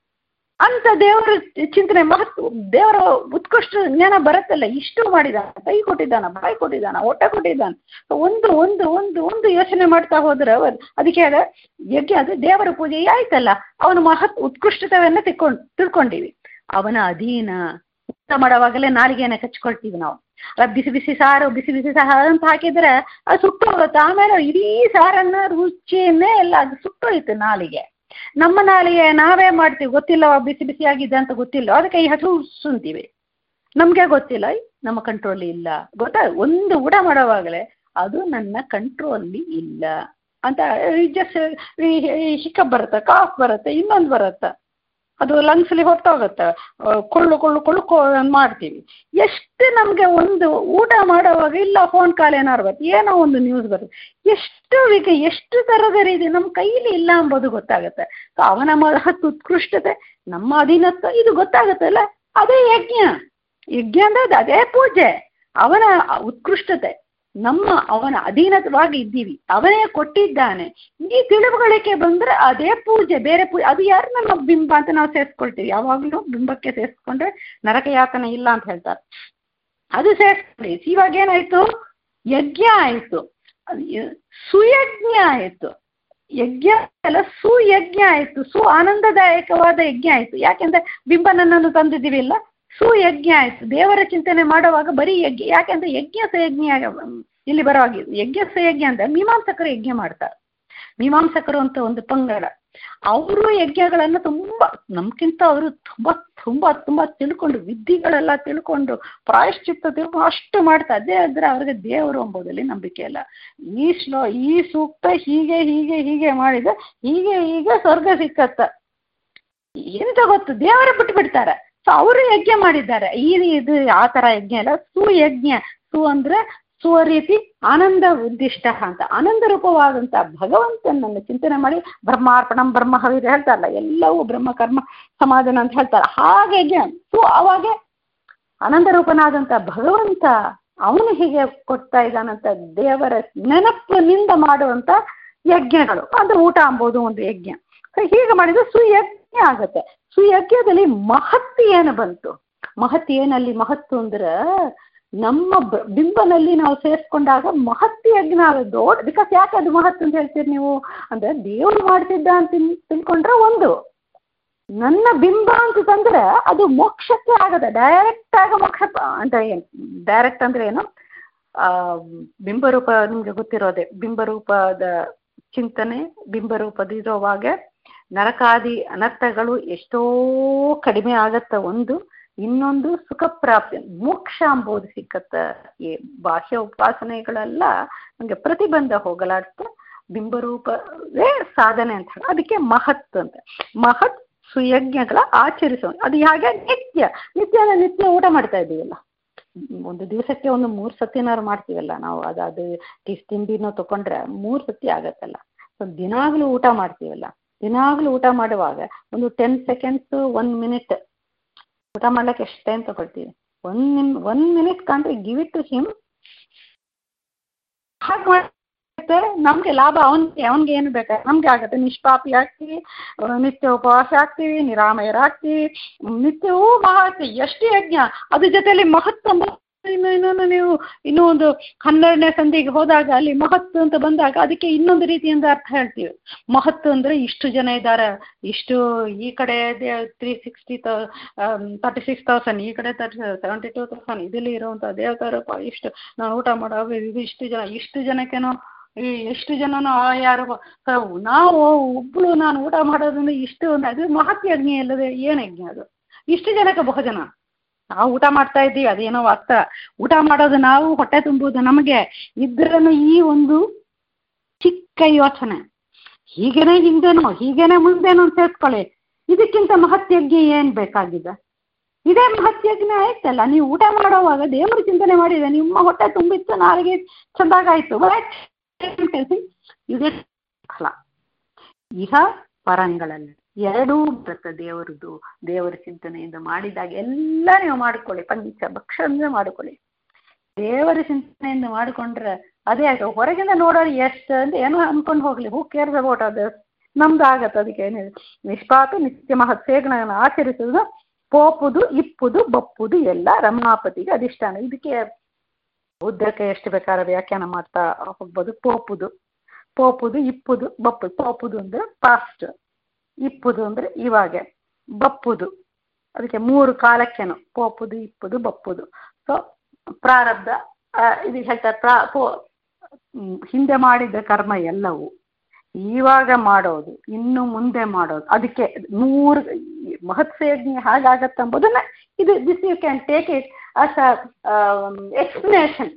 ಅಂತ ದೇವರ ಚಿಂತನೆ, ಮಹತ್ವ, ದೇವರ ಉತ್ಕೃಷ್ಟ ಜ್ಞಾನ ಬರುತ್ತಲ್ಲ. ಇಷ್ಟು ಮಾಡಿದಾನ, ಕೈ ಕೊಟ್ಟಿದ್ದಾನ, ಬಾಯಿ ಕೊಟ್ಟಿದ್ದಾನ, ಹೊಟ್ಟೆ ಕೊಟ್ಟಿದ್ದಾನ. ಒಂದು ಒಂದು ಒಂದು ಒಂದು ಯೋಚನೆ ಮಾಡ್ತಾ ಹೋದ್ರೆ ಅದಕ್ಕೆ ಅದ ಯಜ್ಞ, ಅದು ದೇವರ ಪೂಜೆ ಆಯ್ತಲ್ಲ. ಅವನ ಮಹತ್ ಉತ್ಕೃಷ್ಟತೆಯನ್ನ ತಿಳ್ಕೊಂಡು ತಿಳ್ಕೊಂಡಿವಿ. ಅವನ ಅಧೀನ. ಊಟ ಮಾಡುವಾಗಲೇ ನಾಲಿಗೆಯನ್ನ ಕಚ್ಕೊಳ್ತೀವಿ ನಾವು. ಬಿಸಿ ಬಿಸಿ ಸಾರು ಬಿಸಿ ಬಿಸಿ ಸಾರು ಅಂತ ಹಾಕಿದ್ರೆ ಅದು ಸುಟ್ಟೋಗುತ್ತೆ. ಆಮೇಲೆ ಇಡೀ ಸಾರನ್ನ ರುಚಿಯನ್ನೇ ಎಲ್ಲ ಅದು ಸುಟ್ಟೋಯ್ತು ನಾಲಿಗೆ. ನಮ್ಮ ನಾಲಿಗೆ ನಾವೇ ಮಾಡ್ತೀವಿ, ಗೊತ್ತಿಲ್ಲ ಬಿಸಿ ಬಿಸಿಯಾಗಿದೆ ಅಂತ ಗೊತ್ತಿಲ್ಲ, ಅದಕ್ಕೆ ಈ ಹಸು ಸುಂತೀವಿ. ನಮ್ಗೆ ಗೊತ್ತಿಲ್ಲ, ನಮ್ಮ ಕಂಟ್ರೋಲಿ ಇಲ್ಲ. ಗೊತ್ತಾ, ಒಂದು ಊಟ ಮಾಡೋವಾಗಲೇ ಅದು ನನ್ನ ಕಂಟ್ರೋಲಿ ಇಲ್ಲ ಅಂತ ಜಸ್ಟ್ ಹಿಕಪ್ ಬರುತ್ತೆ, ಕಾಫ್ ಬರುತ್ತೆ, ಇನ್ನೊಂದು ಬರುತ್ತೆ, ಅದು ಲಂಗ್ಸಲ್ಲಿ ಹೊತ್ತೋಗುತ್ತೆ, ಕೊಳ್ಳು ಕೊಳ್ಳು ಕೊಳ್ಳು ಕೊ ಮಾಡ್ತೀವಿ. ಎಷ್ಟು ನಮಗೆ ಒಂದು ಊಟ ಮಾಡೋವಾಗ ಇಲ್ಲ ಫೋನ್ ಕಾಲ್ ಏನಾರು ಬರುತ್ತೆ, ಏನೋ ಒಂದು ನ್ಯೂಸ್ ಬರುತ್ತೆ, ಎಷ್ಟು ವಿಕ ಎಷ್ಟು ಥರದ ರೀತಿ ನಮ್ಮ ಕೈಲಿ ಇಲ್ಲ ಎಂಬುದು ಗೊತ್ತಾಗುತ್ತೆ. ಸೊ ಅವನ ಮಹತ್ ಉತ್ಕೃಷ್ಟತೆ, ನಮ್ಮ ಅಧೀನತ್ವ ಇದು ಗೊತ್ತಾಗುತ್ತಲ್ಲ, ಅದೇ ಯಜ್ಞ. ಯಜ್ಞ ಅಂದ್ರೆ ಅದೇ ಪೂಜೆ. ಅವನ ಉತ್ಕೃಷ್ಟತೆ, ನಮ್ಮ ಅವನ ಅಧೀನವಾಗಿ ಇದ್ದೀವಿ, ಅವನೇ ಕೊಟ್ಟಿದ್ದಾನೆ. ಈ ತಿಳಿವುಗಳಿಗೆ ಬಂದ್ರೆ ಅದೇ ಪೂಜೆ, ಬೇರೆ ಪೂಜೆ. ಅದು ಯಾರು ನಮ್ಮ ಬಿಂಬ ಅಂತ ನಾವು ಸೇರಿಸ್ಕೊಳ್ತೀವಿ. ಯಾವಾಗಲೂ ಬಿಂಬಕ್ಕೆ ಸೇರಿಸ್ಕೊಂಡ್ರೆ ನರಕ ಯಾತನೆ ಇಲ್ಲ ಅಂತ ಹೇಳ್ತಾರೆ. ಅದು ಸೇರಿಸ್ಕೊಳ್ಳಿ. ಇವಾಗ ಏನಾಯ್ತು, ಯಜ್ಞ ಆಯ್ತು, ಸುಯಜ್ಞ ಆಯ್ತು. ಯಜ್ಞ ಎಲ್ಲ ಸುಯಜ್ಞ ಆಯ್ತು, ಸು ಆನಂದದಾಯಕವಾದ ಯಜ್ಞ ಆಯ್ತು. ಯಾಕೆಂದ್ರೆ ಬಿಂಬ ನನ್ನನ್ನು ತಂದಿದ್ದೀವಿ ಇಲ್ಲ, ಸುಯಜ್ಞ ಆಯ್ತು. ದೇವರ ಚಿಂತನೆ ಮಾಡುವಾಗ ಬರೀ ಯಜ್ಞ, ಯಾಕೆಂದ್ರೆ ಯಜ್ಞ ಸಯಜ್ಞ ಇಲ್ಲಿ ಬರುವಾಗ ಯಜ್ಞ ಸಯಜ್ಞ ಅಂದ್ರೆ ಮೀಮಾಂಸಕರು ಯಜ್ಞ ಮಾಡ್ತಾರೆ. ಮೀಮಾಂಸಕರು ಅಂತ ಒಂದು ಪಂಗಡ, ಅವರು ಯಜ್ಞಗಳನ್ನು ತುಂಬಾ ನಮ್ಗಿಂತ ಅವರು ತುಂಬಾ ತುಂಬಾ ತುಂಬಾ ತಿಳ್ಕೊಂಡು, ವಿಧಿಗಳೆಲ್ಲ ತಿಳ್ಕೊಂಡು, ಪ್ರಾಯಶ್ಚಿತ್ತ ತಿಳ್ಕೊಂಡು ಅಷ್ಟು ಮಾಡ್ತಾರೆ. ಅದೇ ಆದ್ರೆ ಅವ್ರಿಗೆ ದೇವರು ಎಂಬುದಲ್ಲಿ ನಂಬಿಕೆ ಇಲ್ಲ. ಈ ಶ್ಲೋ ಈ ಸೂಕ್ತ ಹೀಗೆ ಹೀಗೆ ಹೀಗೆ ಮಾಡಿದ್ರೆ ಹೀಗೆ ಹೀಗೆ ಸ್ವರ್ಗ ಸಿಕ್ಕತ್ತ ಎಂತ ಗೊತ್ತು, ದೇವರ ಬಿಟ್ಟು ಬಿಡ್ತಾರೆ. ಸೊ ಅವರು ಯಜ್ಞ ಮಾಡಿದ್ದಾರೆ. ಈ ಇದು ಆ ತರ ಯಜ್ಞ ಇಲ್ಲ, ಸುಯಜ್ಞ. ಸು ಅಂದ್ರೆ ಸ್ವರೀತಿ ಆನಂದ ಉದ್ದಿಷ್ಟ ಅಂತ, ಆನಂದ ರೂಪವಾದಂತ ಭಗವಂತನನ್ನು ಚಿಂತನೆ ಮಾಡಿ ಬ್ರಹ್ಮಾರ್ಪಣಂ ಬ್ರಹ್ಮ ಹವಿರ ಹೇಳ್ತಾರಲ್ಲ, ಎಲ್ಲವೂ ಬ್ರಹ್ಮ ಕರ್ಮ ಸಮಾಧಾನ ಅಂತ ಹೇಳ್ತಾರೆ. ಹಾಗೆ ಸು ಅವಾಗೆ ಆನಂದ ರೂಪನಾದಂತ ಭಗವಂತ ಅವನು ಹೀಗೆ ಕೊಡ್ತಾ ಇದ್ದಾನಂತ ದೇವರ ನೆನಪಿನಿಂದ ಮಾಡುವಂತ ಯಜ್ಞಗಳು. ಅದು ಊಟ ಅಂಬೋದು ಒಂದು ಯಜ್ಞ. ಹೀಗೆ ಮಾಡಿದ್ರೆ ಸುಯಜ್ಞ ಆಗತ್ತೆ. ಸುಯಜ್ಞದಲ್ಲಿ ಮಹತ್ತಿ ಏನು ಬಂತು? ಮಹತ್ತಿ ಏನಲ್ಲಿ ಮಹತ್ತು ಅಂದ್ರೆ ನಮ್ಮ ಬಿಂಬನಲ್ಲಿ ನಾವು ಸೇರಿಸ್ಕೊಂಡಾಗ ಮಹತ್ತಿ ಯಜ್ಞ ಆಗೋದು ದೊಡ್ಡ. ಬಿಕಾಸ್ ಯಾಕೆ ಅದು ಮಹತ್ವ ಅಂತ ಹೇಳ್ತೀರಿ ನೀವು ಅಂದ್ರೆ, ದೇವರು ಮಾಡ್ತಿದ್ದ ಅಂತ ತಿಳ್ಕೊಂಡ್ರೆ ಒಂದು, ನನ್ನ ಬಿಂಬ ಅಂತ ತಂದ್ರೆ ಅದು ಮೋಕ್ಷಕ್ಕೆ ಆಗದ, ಡೈರೆಕ್ಟ್ ಆಗ ಮೋಕ್ಷ ಅಂತ. ಏನು ಡೈರೆಕ್ಟ್ ಅಂದ್ರೆ ಏನು, ಆ ಬಿಂಬರೂಪ ನಿಮ್ಗೆ ಗೊತ್ತಿರೋದೆ. ಬಿಂಬರೂಪದ ಚಿಂತನೆ, ಬಿಂಬರೂಪದಿರೋವಾಗ ನರಕಾದಿ ಅನರ್ಥಗಳು ಎಷ್ಟೋ ಕಡಿಮೆ ಆಗತ್ತ ಒಂದು. ಇನ್ನೊಂದು ಸುಖ ಪ್ರಾಪ್ತಿ, ಮೋಕ್ಷ ಅಂಬೋದು ಸಿಕ್ಕತ್ತ. ಈ ಬಾಹ್ಯ ಉಪಾಸನೆಗಳೆಲ್ಲ ನಮಗೆ ಪ್ರತಿಬಂಧ ಹೋಗಲಾಡ್ತ, ಬಿಂಬರೂಪವೇ ಸಾಧನೆ ಅಂತ ಹೇಳಿ ಅದಕ್ಕೆ ಮಹತ್ ಅಂತ. ಮಹತ್ ಸುಯಜ್ಞಗಳ ಆಚರಿಸೋ ಅದು ಹಾಗೆ ನಿತ್ಯ ನಿತ್ಯ ನಿತ್ಯ ಊಟ ಮಾಡ್ತಾ ಇದ್ದೀವಲ್ಲ, ಒಂದು ದಿವಸಕ್ಕೆ ಒಂದು ಮೂರು ಸತಿನಾರು ಮಾಡ್ತೀವಲ್ಲ ನಾವು. ಅದಾದ ತಿಂಡಿನೂ ತಗೊಂಡ್ರೆ ಮೂರು ಸತಿ ಆಗತ್ತಲ್ಲ. ಸೊ ದಿನಾಗ್ಲೂ ಊಟ ಮಾಡ್ತೀವಲ್ಲ, ದಿನಾಗ್ಲೂ ಊಟ ಮಾಡುವಾಗ ಒಂದು ಟೆನ್ ಸೆಕೆಂಡ್ಸ್ ಒನ್ ಮಿನಿಟ್ ಊಟ ಮಾಡ್ಲಿಕ್ಕೆ ಎಷ್ಟು ಟೈಮ್ ತಗೊಳ್ತೀವಿ? ಒನ್ ನಿಮ್ ಒನ್ ಮಿನಿಟ್ ಕಂಡ್ರೆ ಗಿವ್ ಇಟ್ ಟು ಹಿಮ್. ಹಾಗೆ ಮಾಡಿ ಏನಾಗುತ್ತೆ, ನಮ್ಗೆ ಲಾಭ ಅವನ್ಗೆ ಅವನ್ಗೆ ಏನು ಬೇಕಾ ನಮ್ಗೆ ಆಗುತ್ತೆ. ನಿಷ್ಪಾಪಿ ಆಗ್ತೀವಿ, ನಿತ್ಯ ಉಪವಾಸ ಆಗ್ತೀವಿ, ನಿರಾಮಯರಾಗ್ತೀವಿ, ನಿತ್ಯವೂ ಮಹತ್ವ ಎಷ್ಟು ಯಜ್ಞ. ಅದ್ರ ಜೊತೆಯಲ್ಲಿ ಮಹತ್ವ ಇನ್ನು ಇನ್ನೊಂದು ನೀವು ಇನ್ನೂ ಒಂದು ಹನ್ನೆರಡನೇ ಸಂಧಿಗೆ ಹೋದಾಗ ಅಲ್ಲಿ ಮಹತ್ವ ಅಂತ ಬಂದಾಗ ಅದಕ್ಕೆ ಇನ್ನೊಂದು ರೀತಿಯಿಂದ ಅರ್ಥ ಹೇಳ್ತೀವಿ. ಮಹತ್ವ ಅಂದ್ರೆ ಇಷ್ಟು ಜನ ಇದ್ದಾರೆ, ಇಷ್ಟು ಈ ಕಡೆ ತ್ರೀ ಸಿಕ್ಸ್ಟಿ ತೌ ತರ್ಟಿ ಸಿಕ್ಸ್ ತೌಸಂಡ್ ಈ ಕಡೆ ತರ್ಟಿ ಸೆವೆಂಟಿ ಟೂ ತೌಸಂಡ್ ಇದರಲ್ಲಿ ಇರುವಂಥ ದೇವತಾರಪ್ಪ ಇಷ್ಟು ನಾನು ಊಟ ಮಾಡೋ ಇದು ಇಷ್ಟು ಜನ ಇಷ್ಟು ಜನಕ್ಕೇನೋ ಈ ಎಷ್ಟು ಜನನೋ ಯಾರು ನಾವು ಒಬ್ಬಳು ನಾನು ಊಟ ಮಾಡೋದ್ರಿಂದ ಇಷ್ಟು ಒಂದು ಅದು ಮಹತ್ವ ಯಜ್ಞ ಅಲ್ಲದೆ ಏನು ಯಜ್ಞ ಅದು? ಇಷ್ಟು ಜನಕ್ಕೆ ಬಹುಜನ ನಾವು ಊಟ ಮಾಡ್ತಾ ಇದ್ದೀವಿ ಅದೇನೋ ಅರ್ಥ. ಊಟ ಮಾಡೋದು ನಾವು, ಹೊಟ್ಟೆ ತುಂಬುವುದು ನಮಗೆ. ಇದ್ರನ್ನು ಈ ಒಂದು ಚಿಕ್ಕ ಯೋಚನೆ ಹೀಗೇನೆ ಹಿಂದೆನೋ ಹೀಗೇನೆ ಮುಂದೆನೋ ಅಂತ ಸೇರ್ಕೊಳ್ಳಿ. ಇದಕ್ಕಿಂತ ಮಹತ್ಯಜ್ಞ ಏನು ಬೇಕಾಗಿದೆ? ಇದೇ ಮಹತ್ಯಜ್ಞ ಆಯ್ತಲ್ಲ. ನೀವು ಊಟ ಮಾಡೋವಾಗ ದೇವರು ಚಿಂತನೆ ಮಾಡಿದೆ, ನಿಮ್ಮ ಹೊಟ್ಟೆ ತುಂಬಿತ್ತು, ನಾಳೆಗೆ ಚೆಂದಾಗಾಯ್ತು. ಇದೇ ಫಲ ಇಹ ಪರಂಗಳಲ್ಲಿ ಎರಡೂ ಬರುತ್ತೆ. ದೇವರದು ದೇವರ ಚಿಂತನೆಯಿಂದ ಮಾಡಿದಾಗ ಎಲ್ಲ ನೀವು ಮಾಡಿಕೊಳ್ಳಿ, ಪಂಚ ಭಕ್ಷ ಮಾಡಿಕೊಳ್ಳಿ. ದೇವರ ಚಿಂತನೆಯಿಂದ ಮಾಡಿಕೊಂಡ್ರೆ ಅದೇ ಆಯ್ತು. ಹೊರಗಿಂದ ನೋಡೋರು ಎಷ್ಟು ಅಂತ ಏನೋ ಅನ್ಕೊಂಡು ಹೋಗ್ಲಿ, ಹೂ ಕೇರ್ಸ್ ಅಬೌಟ್ ಅದು ನಮ್ದು ಆಗತ್ತೆ. ಅದಕ್ಕೆ ಏನಿದೆ ನಿಷ್ಪಾಪಿ ನಿತ್ಯ ಮಹತ್ ಸೇಗಣವನ್ನು ಆಚರಿಸುವುದು, ಪೋಪುದು ಇಪ್ಪುದು ಬಪ್ಪುದು ಎಲ್ಲ ರಮಾಪತಿಗೆ ಅಧಿಷ್ಠಾನ. ಇದಕ್ಕೆ ಉದ್ದಕ್ಕೆ ಎಷ್ಟು ಬೇಕಾದ್ರೆ ವ್ಯಾಖ್ಯಾನ ಮಾಡ್ತಾ ಹೋಗ್ಬೋದು. ಪೋಪುದು ಪೋಪುದು ಇಪ್ಪುದು ಬಪ್ಪುದು. ಪೋಪುದು ಅಂದ್ರೆ ಪಾಸ್ಟ್, ಇಪ್ಪುದು ಅಂದ್ರೆ ಇವಾಗ, ಬಪ್ಪುದು ಅದಕ್ಕೆ ಮೂರು ಕಾಲಕ್ಕೇನು ಪೋಪುದು ಇಪ್ಪುದು ಬಪ್ಪುದು. ಸೊ ಪ್ರಾರಬ್ಧ ಇದು ಹೇಳ್ತಾರೆ. ಪ್ರಾ ಪೋ ಹಿಂದೆ ಮಾಡಿದ ಕರ್ಮ ಎಲ್ಲವೂ ಇವಾಗ ಮಾಡೋದು, ಇನ್ನು ಮುಂದೆ ಮಾಡೋದು. ಅದಕ್ಕೆ ಮೂರು ಮಹತ್ಸೇಜ್ಞೆ ಹಾಗಾಗತ್ತೆ ಎಂಬುದನ್ನ ಇದು this you can take it as a explanation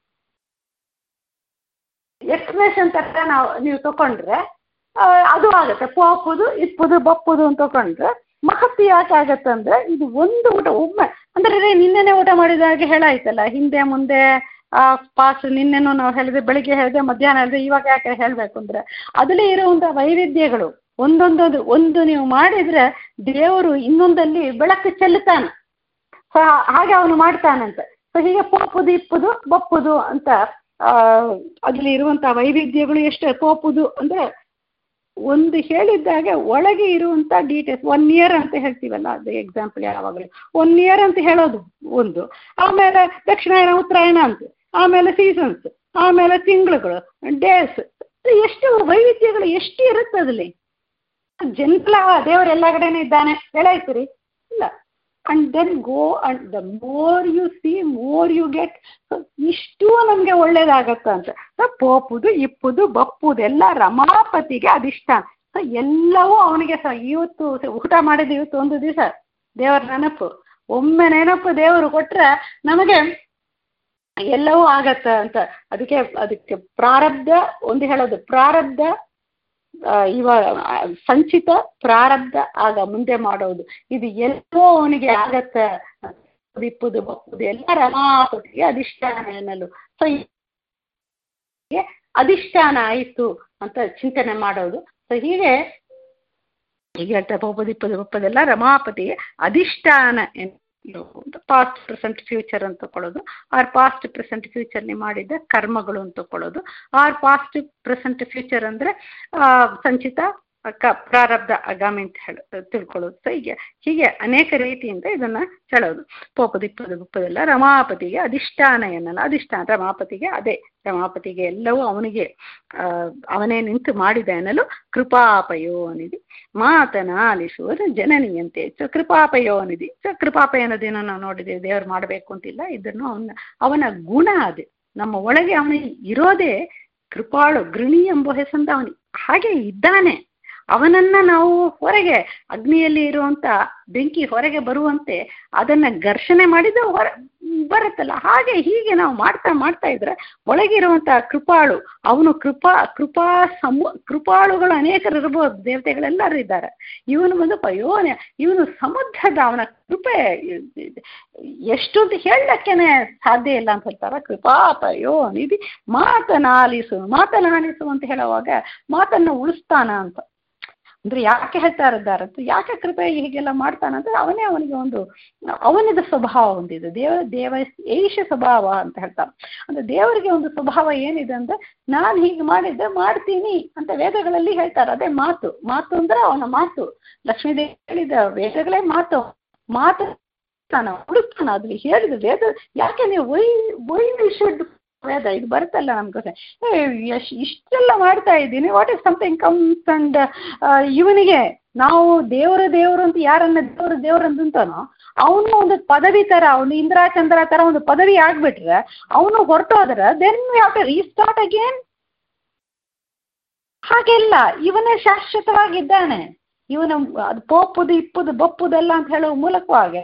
explanation ತರ ನಾವು ನೀವು ತಗೊಂಡ್ರೆ ಅದು ಆಗುತ್ತೆ. ಪೋಪುದು ಇಪ್ಪುದು ಬಪ್ಪುದು ಅಂತ ತಗೊಂಡ್ರೆ ಮಹತ್ವ ಯಾಕೆ ಆಗತ್ತೆ ಅಂದ್ರೆ ಇದು ಒಂದು ಊಟ ಒಮ್ಮೆ ಅಂದ್ರೆ ನಿನ್ನೆನೆ ಊಟ ಮಾಡಿದಾಗೆ ಹೇಳಾಯ್ತಲ್ಲ, ಹಿಂದೆ ಮುಂದೆ ಆ ಪಾಸ್ ನಿನ್ನೆನೂ ನಾವು ಹೇಳಿದ್ರೆ, ಬೆಳಿಗ್ಗೆ ಹೇಳಿದೆ, ಮಧ್ಯಾಹ್ನ ಹೇಳಿದೆ, ಇವಾಗ ಯಾಕೆ ಹೇಳಬೇಕು ಅಂದ್ರೆ ಅದರಲ್ಲಿ ಇರುವಂಥ ವೈವಿಧ್ಯಗಳು ಒಂದೊಂದೊಂದು ಒಂದು ನೀವು ಮಾಡಿದ್ರೆ ದೇವರು ಇನ್ನೊಂದಲ್ಲಿ ಬೆಳಕು ಚೆಲ್ಲುತ್ತಾನೆ. ಸೊ ಹಾಗೆ ಅವನು ಮಾಡ್ತಾನಂತೆ. ಸೊ ಹೀಗೆ ಪೋಪುದು ಇಪ್ಪುದು ಬಪ್ಪುದು ಅಂತ ಅದರಲ್ಲಿ ಇರುವಂಥ ವೈವಿಧ್ಯಗಳು ಎಷ್ಟು. ಪೋಪುದು ಅಂದ್ರೆ ಒಂದು ಹೇಳಿದ್ದಾಗ ಒಳಗೆ ಇರುವಂಥ ಡೀಟೇಲ್ಸ್. ಒನ್ ಇಯರ್ ಅಂತ ಹೇಳ್ತೀವಲ್ಲ, ಅದು ಎಕ್ಸಾಂಪಲ್ ಯಾವಾಗಲೂ ಒನ್ ಇಯರ್ ಅಂತ ಹೇಳೋದು ಒಂದು, ಆಮೇಲೆ ದಕ್ಷಿಣಾಯನ ಉತ್ತರಾಯಣ ಅಂತ, ಆಮೇಲೆ ಸೀಸನ್ಸ್, ಆಮೇಲೆ ತಿಂಗಳುಗಳು, ಡೇಸ್, ಎಷ್ಟು ವೈವಿಧ್ಯಗಳು ಎಷ್ಟು ಇರುತ್ತೆ ಅದಲ್ಲಿ. ಜನಲ ದೇವರು ಎಲ್ಲ ಕಡೆನೇ ಇದ್ದಾನೆ ಹೇಳಾಯ್ತು ರೀ ಇಲ್ಲ. And then go and the more you see more you get. ಇಷ್ಟು ನಮಗೆ ಒಳ್ಳೇದಾಗತ್ತೆ ಅಂತ. ಪೋಪುದು ಇಪ್ಪುದು ಬಪ್ಪುದು ಎಲ್ಲ ರಮಾಪತಿಗೆ ಅಧಿಷ್ಠಾನ. ಸೊ ಎಲ್ಲವೂ ಅವನಿಗೆ ಸ ಇವತ್ತು ಊಟ ಮಾಡಿದ ಇವತ್ತು ಒಂದು ದಿವಸ ದೇವರ ನೆನಪು, ಒಮ್ಮೆ ನೆನಪು ದೇವರು ಕೊಟ್ಟರೆ ನಮಗೆ ಎಲ್ಲವೂ ಆಗತ್ತೆ ಅಂತ. ಅದಕ್ಕೆ ಅದಕ್ಕೆ ಪ್ರಾರಬ್ಧ ಒಂದು ಹೇಳೋದು, ಪ್ರಾರಬ್ಧ ಇವಾಗ ಸಂಚಿತ, ಪ್ರಾರಬ್ಧ ಆಗ ಮುಂದೆ ಮಾಡೋದು, ಇದು ಎಲ್ಲವೂ ಅವನಿಗೆ ಆಗತ್ತೆ. ಇಪ್ಪುದು ಬಪ್ಪುದು ಎಲ್ಲ ರಮಾಪತಿಗೆ ಅಧಿಷ್ಠಾನ ಎನ್ನಲು. ಸೊ ಅಧಿಷ್ಠಾನ ಆಯಿತು ಅಂತ ಚಿಂತನೆ ಮಾಡೋದು. ಸೊ ಹೀಗೆ ಹೀಗೆ ಹೇಳ್ತಾರೆ, ಪೋಪುದು ಇಪ್ಪುದು ಬಪ್ಪುದೆಲ್ಲ ರಮಾಪತಿಗೆ ಅಧಿಷ್ಠಾನ ಪಾಸ್ಟ್ ಪ್ರೆಸೆಂಟ್ ಫ್ಯೂಚರ್ ಅಂತ ತಗೊಳ್ಳೋದು, ಆರ್ ಪಾಸ್ಟ್ ಪ್ರೆಸೆಂಟ್ ಫ್ಯೂಚರ್ನಿ ಮಾಡಿದ ಕರ್ಮಗಳು ಅಂತ ತಗೊಳ್ಳೋದು, ಆರ್ ಪಾಸ್ಟ್ ಪ್ರೆಸೆಂಟ್ ಫ್ಯೂಚರ್ ಅಂದರೆ ಸಂಚಿತ ಕ ಪ್ರಾರಬ್ಧ ಅಗಾಮಿ ಅಂತ ಹೇಳ ತಿಳ್ಕೊಳ್ಳೋದು. ಸೊ ಹೀಗೆ ಹೀಗೆ ಅನೇಕ ರೀತಿಯಿಂದ ಇದನ್ನು ಹೇಳೋದು. ಪೋಪುದು ಇಪ್ಪುದು ಬಪ್ಪುದೆಲ್ಲ ರಮಾಪತಿಗೆ ಅಧಿಷ್ಠಾನ ಎನ್ನಲ್ಲ. ಅಧಿಷ್ಠಾನ ರಮಾಪತಿಗೆ ಅದೇ, ರಮಾಪತಿಗೆ ಎಲ್ಲವೂ ಅವನಿಗೆ ಅವನೇ ನಿಂತು ಮಾಡಿದ ಎನ್ನಲು ಕೃಪಾಪಯೋನಿಧಿ ಮಾತನಾಲಿಸುವರು ಜನನಿಯಂತೆ. ಸೊ ಕೃಪಾಪಯೋನಿಧಿ. ಸೊ ಕೃಪಾಪಯೋನಿಧಿನ ನಾವು ನೋಡಿದ್ದೇವೆ, ದೇವರು ಮಾಡಬೇಕು ಅಂತಿಲ್ಲ, ಇದನ್ನು ಅವನ ಅವನ ಗುಣ ಅದು. ನಮ್ಮ ಒಳಗೆ ಅವನಿಗೆ ಇರೋದೇ ಕೃಪಾಳು, ಗೃಣಿ ಎಂಬ ಹೆಸರಿಂದ ಅವನು ಹಾಗೆ ಇದ್ದಾನೆ. ಅವನನ್ನ ನಾವು ಹೊರಗೆ ಅಗ್ನಿಯಲ್ಲಿ ಇರುವಂಥ ಬೆಂಕಿ ಹೊರಗೆ ಬರುವಂತೆ ಅದನ್ನು ಘರ್ಷಣೆ ಮಾಡಿದ ಹೊರ ಬರುತ್ತಲ್ಲ, ಹಾಗೆ ಹೀಗೆ ನಾವು ಮಾಡ್ತಾ ಮಾಡ್ತಾ ಇದ್ರೆ ಒಳಗಿರುವಂಥ ಕೃಪಾಳು ಅವನು ಕೃಪಾ ಕೃಪಾ ಸಮೂ ಕೃಪಾಳುಗಳು ಅನೇಕರು ಇರ್ಬೋದು, ದೇವತೆಗಳೆಲ್ಲರೂ ಇದ್ದಾರೆ. ಇವನು ಒಂದು ಪಯೋನ, ಇವನು ಸಮುದ್ರದ ಅವನ ಕೃಪೆ ಎಷ್ಟು ಅಂತ ಹೇಳಕ್ಕೇನೆ ಸಾಧ್ಯ ಇಲ್ಲ ಅಂತ ಹೇಳ್ತಾರೆ. ಕೃಪಾ ಪಯೋನಿಧಿ ಮಾತನಾಲಿಸು. ಮಾತನಾಲಿಸು ಅಂತ ಹೇಳುವಾಗ ಮಾತನ್ನು ಉಳಿಸ್ತಾನ ಅಂತ. ಅಂದ್ರೆ ಯಾಕೆ ಹೇಳ್ತಾ ಇದ್ದಾರೆ ಅಂತ, ಯಾಕೆ ಕೃಪೆ ಹೀಗೆಲ್ಲ ಮಾಡ್ತಾನಂದ್ರೆ ಅವನೇ ಅವನಿಗೆ ಒಂದು ಅವನಿದ ಸ್ವಭಾವ ಹೊಂದಿದೆ. ದೇವ ದೇವ ಏಷ ಸ್ವಭಾವ ಅಂತ ಹೇಳ್ತಾರೆ. ಅಂದ್ರೆ ದೇವರಿಗೆ ಒಂದು ಸ್ವಭಾವ ಏನಿದೆ ಅಂದ್ರೆ ನಾನು ಹೀಗೆ ಮಾಡಿದ್ದೆ ಮಾಡ್ತೀನಿ ಅಂತ ವೇದಗಳಲ್ಲಿ ಹೇಳ್ತಾರೆ. ಅದೇ ಮಾತು. ಮಾತು ಅಂದ್ರೆ ಅವನ ಮಾತು. ಲಕ್ಷ್ಮೀದೇವಿ ಹೇಳಿದ ವೇದಗಳೇ ಮಾತು. ಮಾತು ಹುಡುಕ್ತಾನ ಅದ್ರಲ್ಲಿ ಹೇಳಿದ ವೇದ. ಯಾಕೆ ನೀವು why why we should Veda ಇದು ಬರುತ್ತಲ್ಲ ನಮ್ಗೆ ಎಷ್ಟ್ ಇಷ್ಟೆಲ್ಲ ಮಾಡ್ತಾ ಇದ್ದೀನಿ, what is something comes and ಇವನಿಗೆ ನಾವು ದೇವರು ದೇವರು ಅಂತ ಯಾರನ್ನ ದೇವರು ದೇವರು ಅಂತಂತಾನೋ ಅವನು ಒಂದು ಪದವಿ ತರ, ಅವನು ಇಂದ್ರ ಚಂದ್ರ ತರ ಒಂದು ಪದವಿ ಆಗ್ಬಿಟ್ರೆ ಅವನು ಹೊರಟೋದ್ರೆ then we have to restart again. ಹಾಗೆಲ್ಲ ಇವನೇ ಶಾಶ್ವತವಾಗಿದ್ದಾನೆ. ಇವನ ಅದು ಪೋಪುದು ಇಪ್ಪುದು ಬಪ್ಪುದೆಲ್ಲ ಅಂತ ಹೇಳುವ ಮೂಲಕವಾಗಿ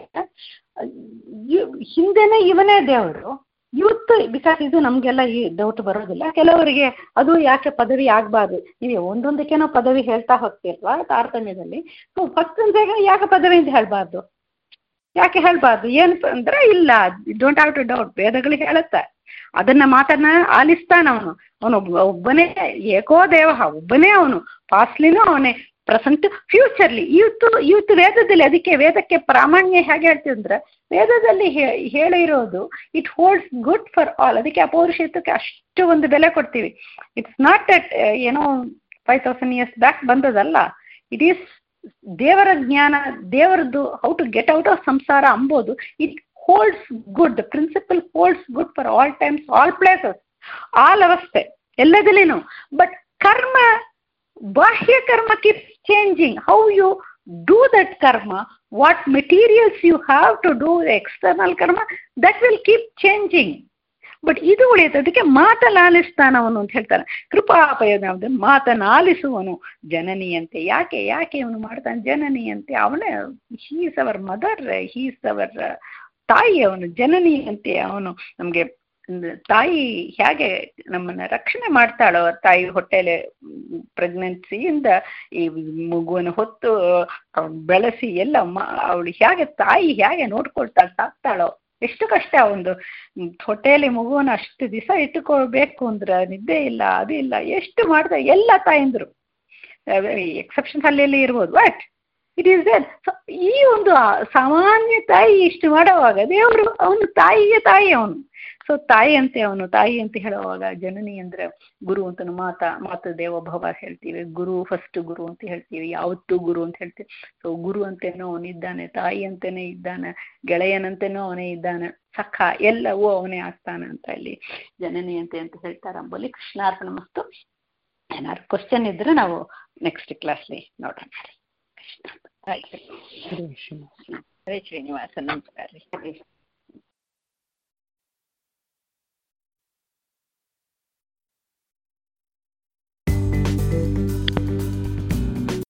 ಹಿಂದೆನೇ ಇವನೇ ದೇವರು. ಇವತ್ತು ಬಿಕಾಸ್ ಇದು ನಮಗೆಲ್ಲ ಈ ಡೌಟ್ ಬರೋದಿಲ್ಲ. ಕೆಲವರಿಗೆ ಅದು ಯಾಕೆ ಪದವಿ ಆಗಬಾರ್ದು, ನೀವು ಒಂದೊಂದಕ್ಕೇನೋ ಪದವಿ ಹೇಳ್ತಾ ಹೋಗ್ತಿಲ್ವಾ ತಾರತಮ್ಯದಲ್ಲಿ. ಸೊ ಫಸ್ಟ್ ಅಂದಾಗ ಯಾಕೆ ಪದವಿ ಅಂತ ಹೇಳಬಾರ್ದು, ಯಾಕೆ ಹೇಳಬಾರ್ದು ಏನು ಅಂದ್ರೆ ಇಲ್ಲ, ಡೋಂಟ್ ಹ್ಯಾವ್ ಟು ಡೌಟ್. ವೇದಗಳಿಗೆ ಹೇಳುತ್ತೆ ಅದನ್ನ ಮಾತನ್ನ ಆಲಿಸ್ತಾನ ಅವನು. ಅವನು ಒಬ್ಬನೇ ಏಕೋ ದೇವ, ಒಬ್ಬನೇ ಅವನು. ಪಾಸ್ಟ್ಲಿನೂ ಅವನೇ, ಪ್ರೆಸೆಂಟ್ ಫ್ಯೂಚರ್ಲಿ. ಇವತ್ತು ಇವತ್ತು ವೇದದಲ್ಲಿ ಅದಕ್ಕೆ ವೇದಕ್ಕೆ ಪ್ರಾಮಾಣ್ಯ ಹೇಗೆ ಹೇಳ್ತೀವಿ ಅಂದ್ರೆ ವೇದದಲ್ಲಿ ಹೇಳಿರೋದು it holds good for all. ಅದಕ್ಕೆ ಅಪೌರುಷತ್ವಕ್ಕೆ ಅಷ್ಟು ಒಂದು ಬೆಲೆ ಕೊಡ್ತೀವಿ. ಇಟ್ಸ್ ನಾಟ್ ದಟ್ ಏನೋ ಫೈವ್ ತೌಸಂಡ್ ಇಯರ್ಸ್ ಬ್ಯಾಕ್ ಬಂದದಲ್ಲ. ಇಟ್ ಈಸ್ ದೇವರ ಜ್ಞಾನ, ದೇವರದ್ದು how to get out of ಸಂಸಾರ ಅಂಬೋದು. It holds good. The principle holds good for all times, all places, all ಅವಸ್ಥೆ ಎಲ್ಲದಲ್ಲಿನೂ. ಬಟ್ ಕರ್ಮ, ಬಾಹ್ಯ ಕರ್ಮ keeps changing. How you do that karma, what materials you have to do the external karma, that will keep changing. But ಇದು ಉಳಿಯುತ್ತೆ. ಅದಕ್ಕೆ ಮಾತನಾಲಿಸ್ತಾನವನು ಅಂತ ಹೇಳ್ತಾನೆ. ಕೃಪಾಪಯೋಗ ಮಾತನಾಲಿಸುವನು ಜನನಿಯಂತೆ. ಯಾಕೆ ಯಾಕೆ ಅವನು ಮಾಡ್ತಾನೆ ಜನನಿಯಂತೆ? ಅವನೇ he is our mother, he is our ತಾಯಿ. ಅವನು ಜನನಿಯಂತೆ. ಅವನು ನಮಗೆ ತಾಯಿ ಹೇಗೆ ನಮ್ಮನ್ನ ರಕ್ಷಣೆ ಮಾಡ್ತಾಳೋ, ತಾಯಿ ಹೊಟ್ಟೆಲೆ ಪ್ರೆಗ್ನೆನ್ಸಿಯಿಂದ ಈ ಮಗುವನ್ನು ಹೊತ್ತು ಬೆಳೆಸಿ ಎಲ್ಲ ಅವಳು ಹೇಗೆ ತಾಯಿ ಹೇಗೆ ನೋಡ್ಕೊಳ್ತಾ ಸಾಕ್ತಾಳೋ, ಎಷ್ಟು ಕಷ್ಟ. ಒಂದು ಹೊಟ್ಟೆಯಲ್ಲಿ ಮಗುವನ್ನು ಅಷ್ಟು ದಿವಸ ಇಟ್ಟುಕೊಳ್ಬೇಕು ಅಂದ್ರೆ ನಿದ್ದೆ ಇಲ್ಲ, ಅದು ಇಲ್ಲ, ಎಷ್ಟು ಮಾಡ್ತಾರೆ ಎಲ್ಲ ತಾಯಂದ್ರು. ಎಕ್ಸೆಪ್ಷನ್ಸ್ ಅಲ್ಲೆಲ್ಲಿ ಇರ್ಬೋದು, ಬಟ್ ಇಟ್ ಈಸ್ ದೇರ್. ಈ ಒಂದು ಸಾಮಾನ್ಯ ತಾಯಿ ಇಷ್ಟು ಮಾಡುವಾಗ ದೇವರು ಅವನು ತಾಯಿಗೆ ತಾಯಿ ಅವನು. ಸೊ ತಾಯಿ ಅಂತೆ ಅವನು. ತಾಯಿ ಅಂತ ಹೇಳುವಾಗ ಜನನಿ ಅಂದ್ರೆ ಗುರು ಅಂತ ಮಾತಾ ಮಾತು ದೇವೋಭವ ಹೇಳ್ತೀವಿ. ಗುರು ಫಸ್ಟ್ ಗುರು ಅಂತ ಹೇಳ್ತೀವಿ, ಯಾವತ್ತೂ ಗುರು ಅಂತ ಹೇಳ್ತೀವಿ. ಸೊ ಗುರು ಅಂತೇನೋ ಅವನಿದ್ದಾನೆ, ತಾಯಿ ಅಂತೇನೆ ಇದ್ದಾನೆ, ಗೆಳೆಯನಂತೇನೋ ಅವನೇ ಇದ್ದಾನೆ, ಸಖ ಎಲ್ಲವೂ ಅವನೇ ಆಗ್ತಾನೆ ಅಂತ ಇಲ್ಲಿ ಜನನಿ ಅಂತೆ ಅಂತ ಹೇಳ್ತಾರೆ ಅಂಬೋಲಿ. ಕೃಷ್ಣಾರ್ಪಣ ಮಸ್ತು. ಏನಾದ್ರು ಕ್ವಶನ್ ಇದ್ರೆ ನಾವು ನೆಕ್ಸ್ಟ್ ಕ್ಲಾಸ್ಲಿ ನೋಡೋಣ. ಕೃಷ್ಣ ಹರೇ ಶ್ರೀನಿವಾಸ. ನಮಸ್ಕಾರ ರೀ.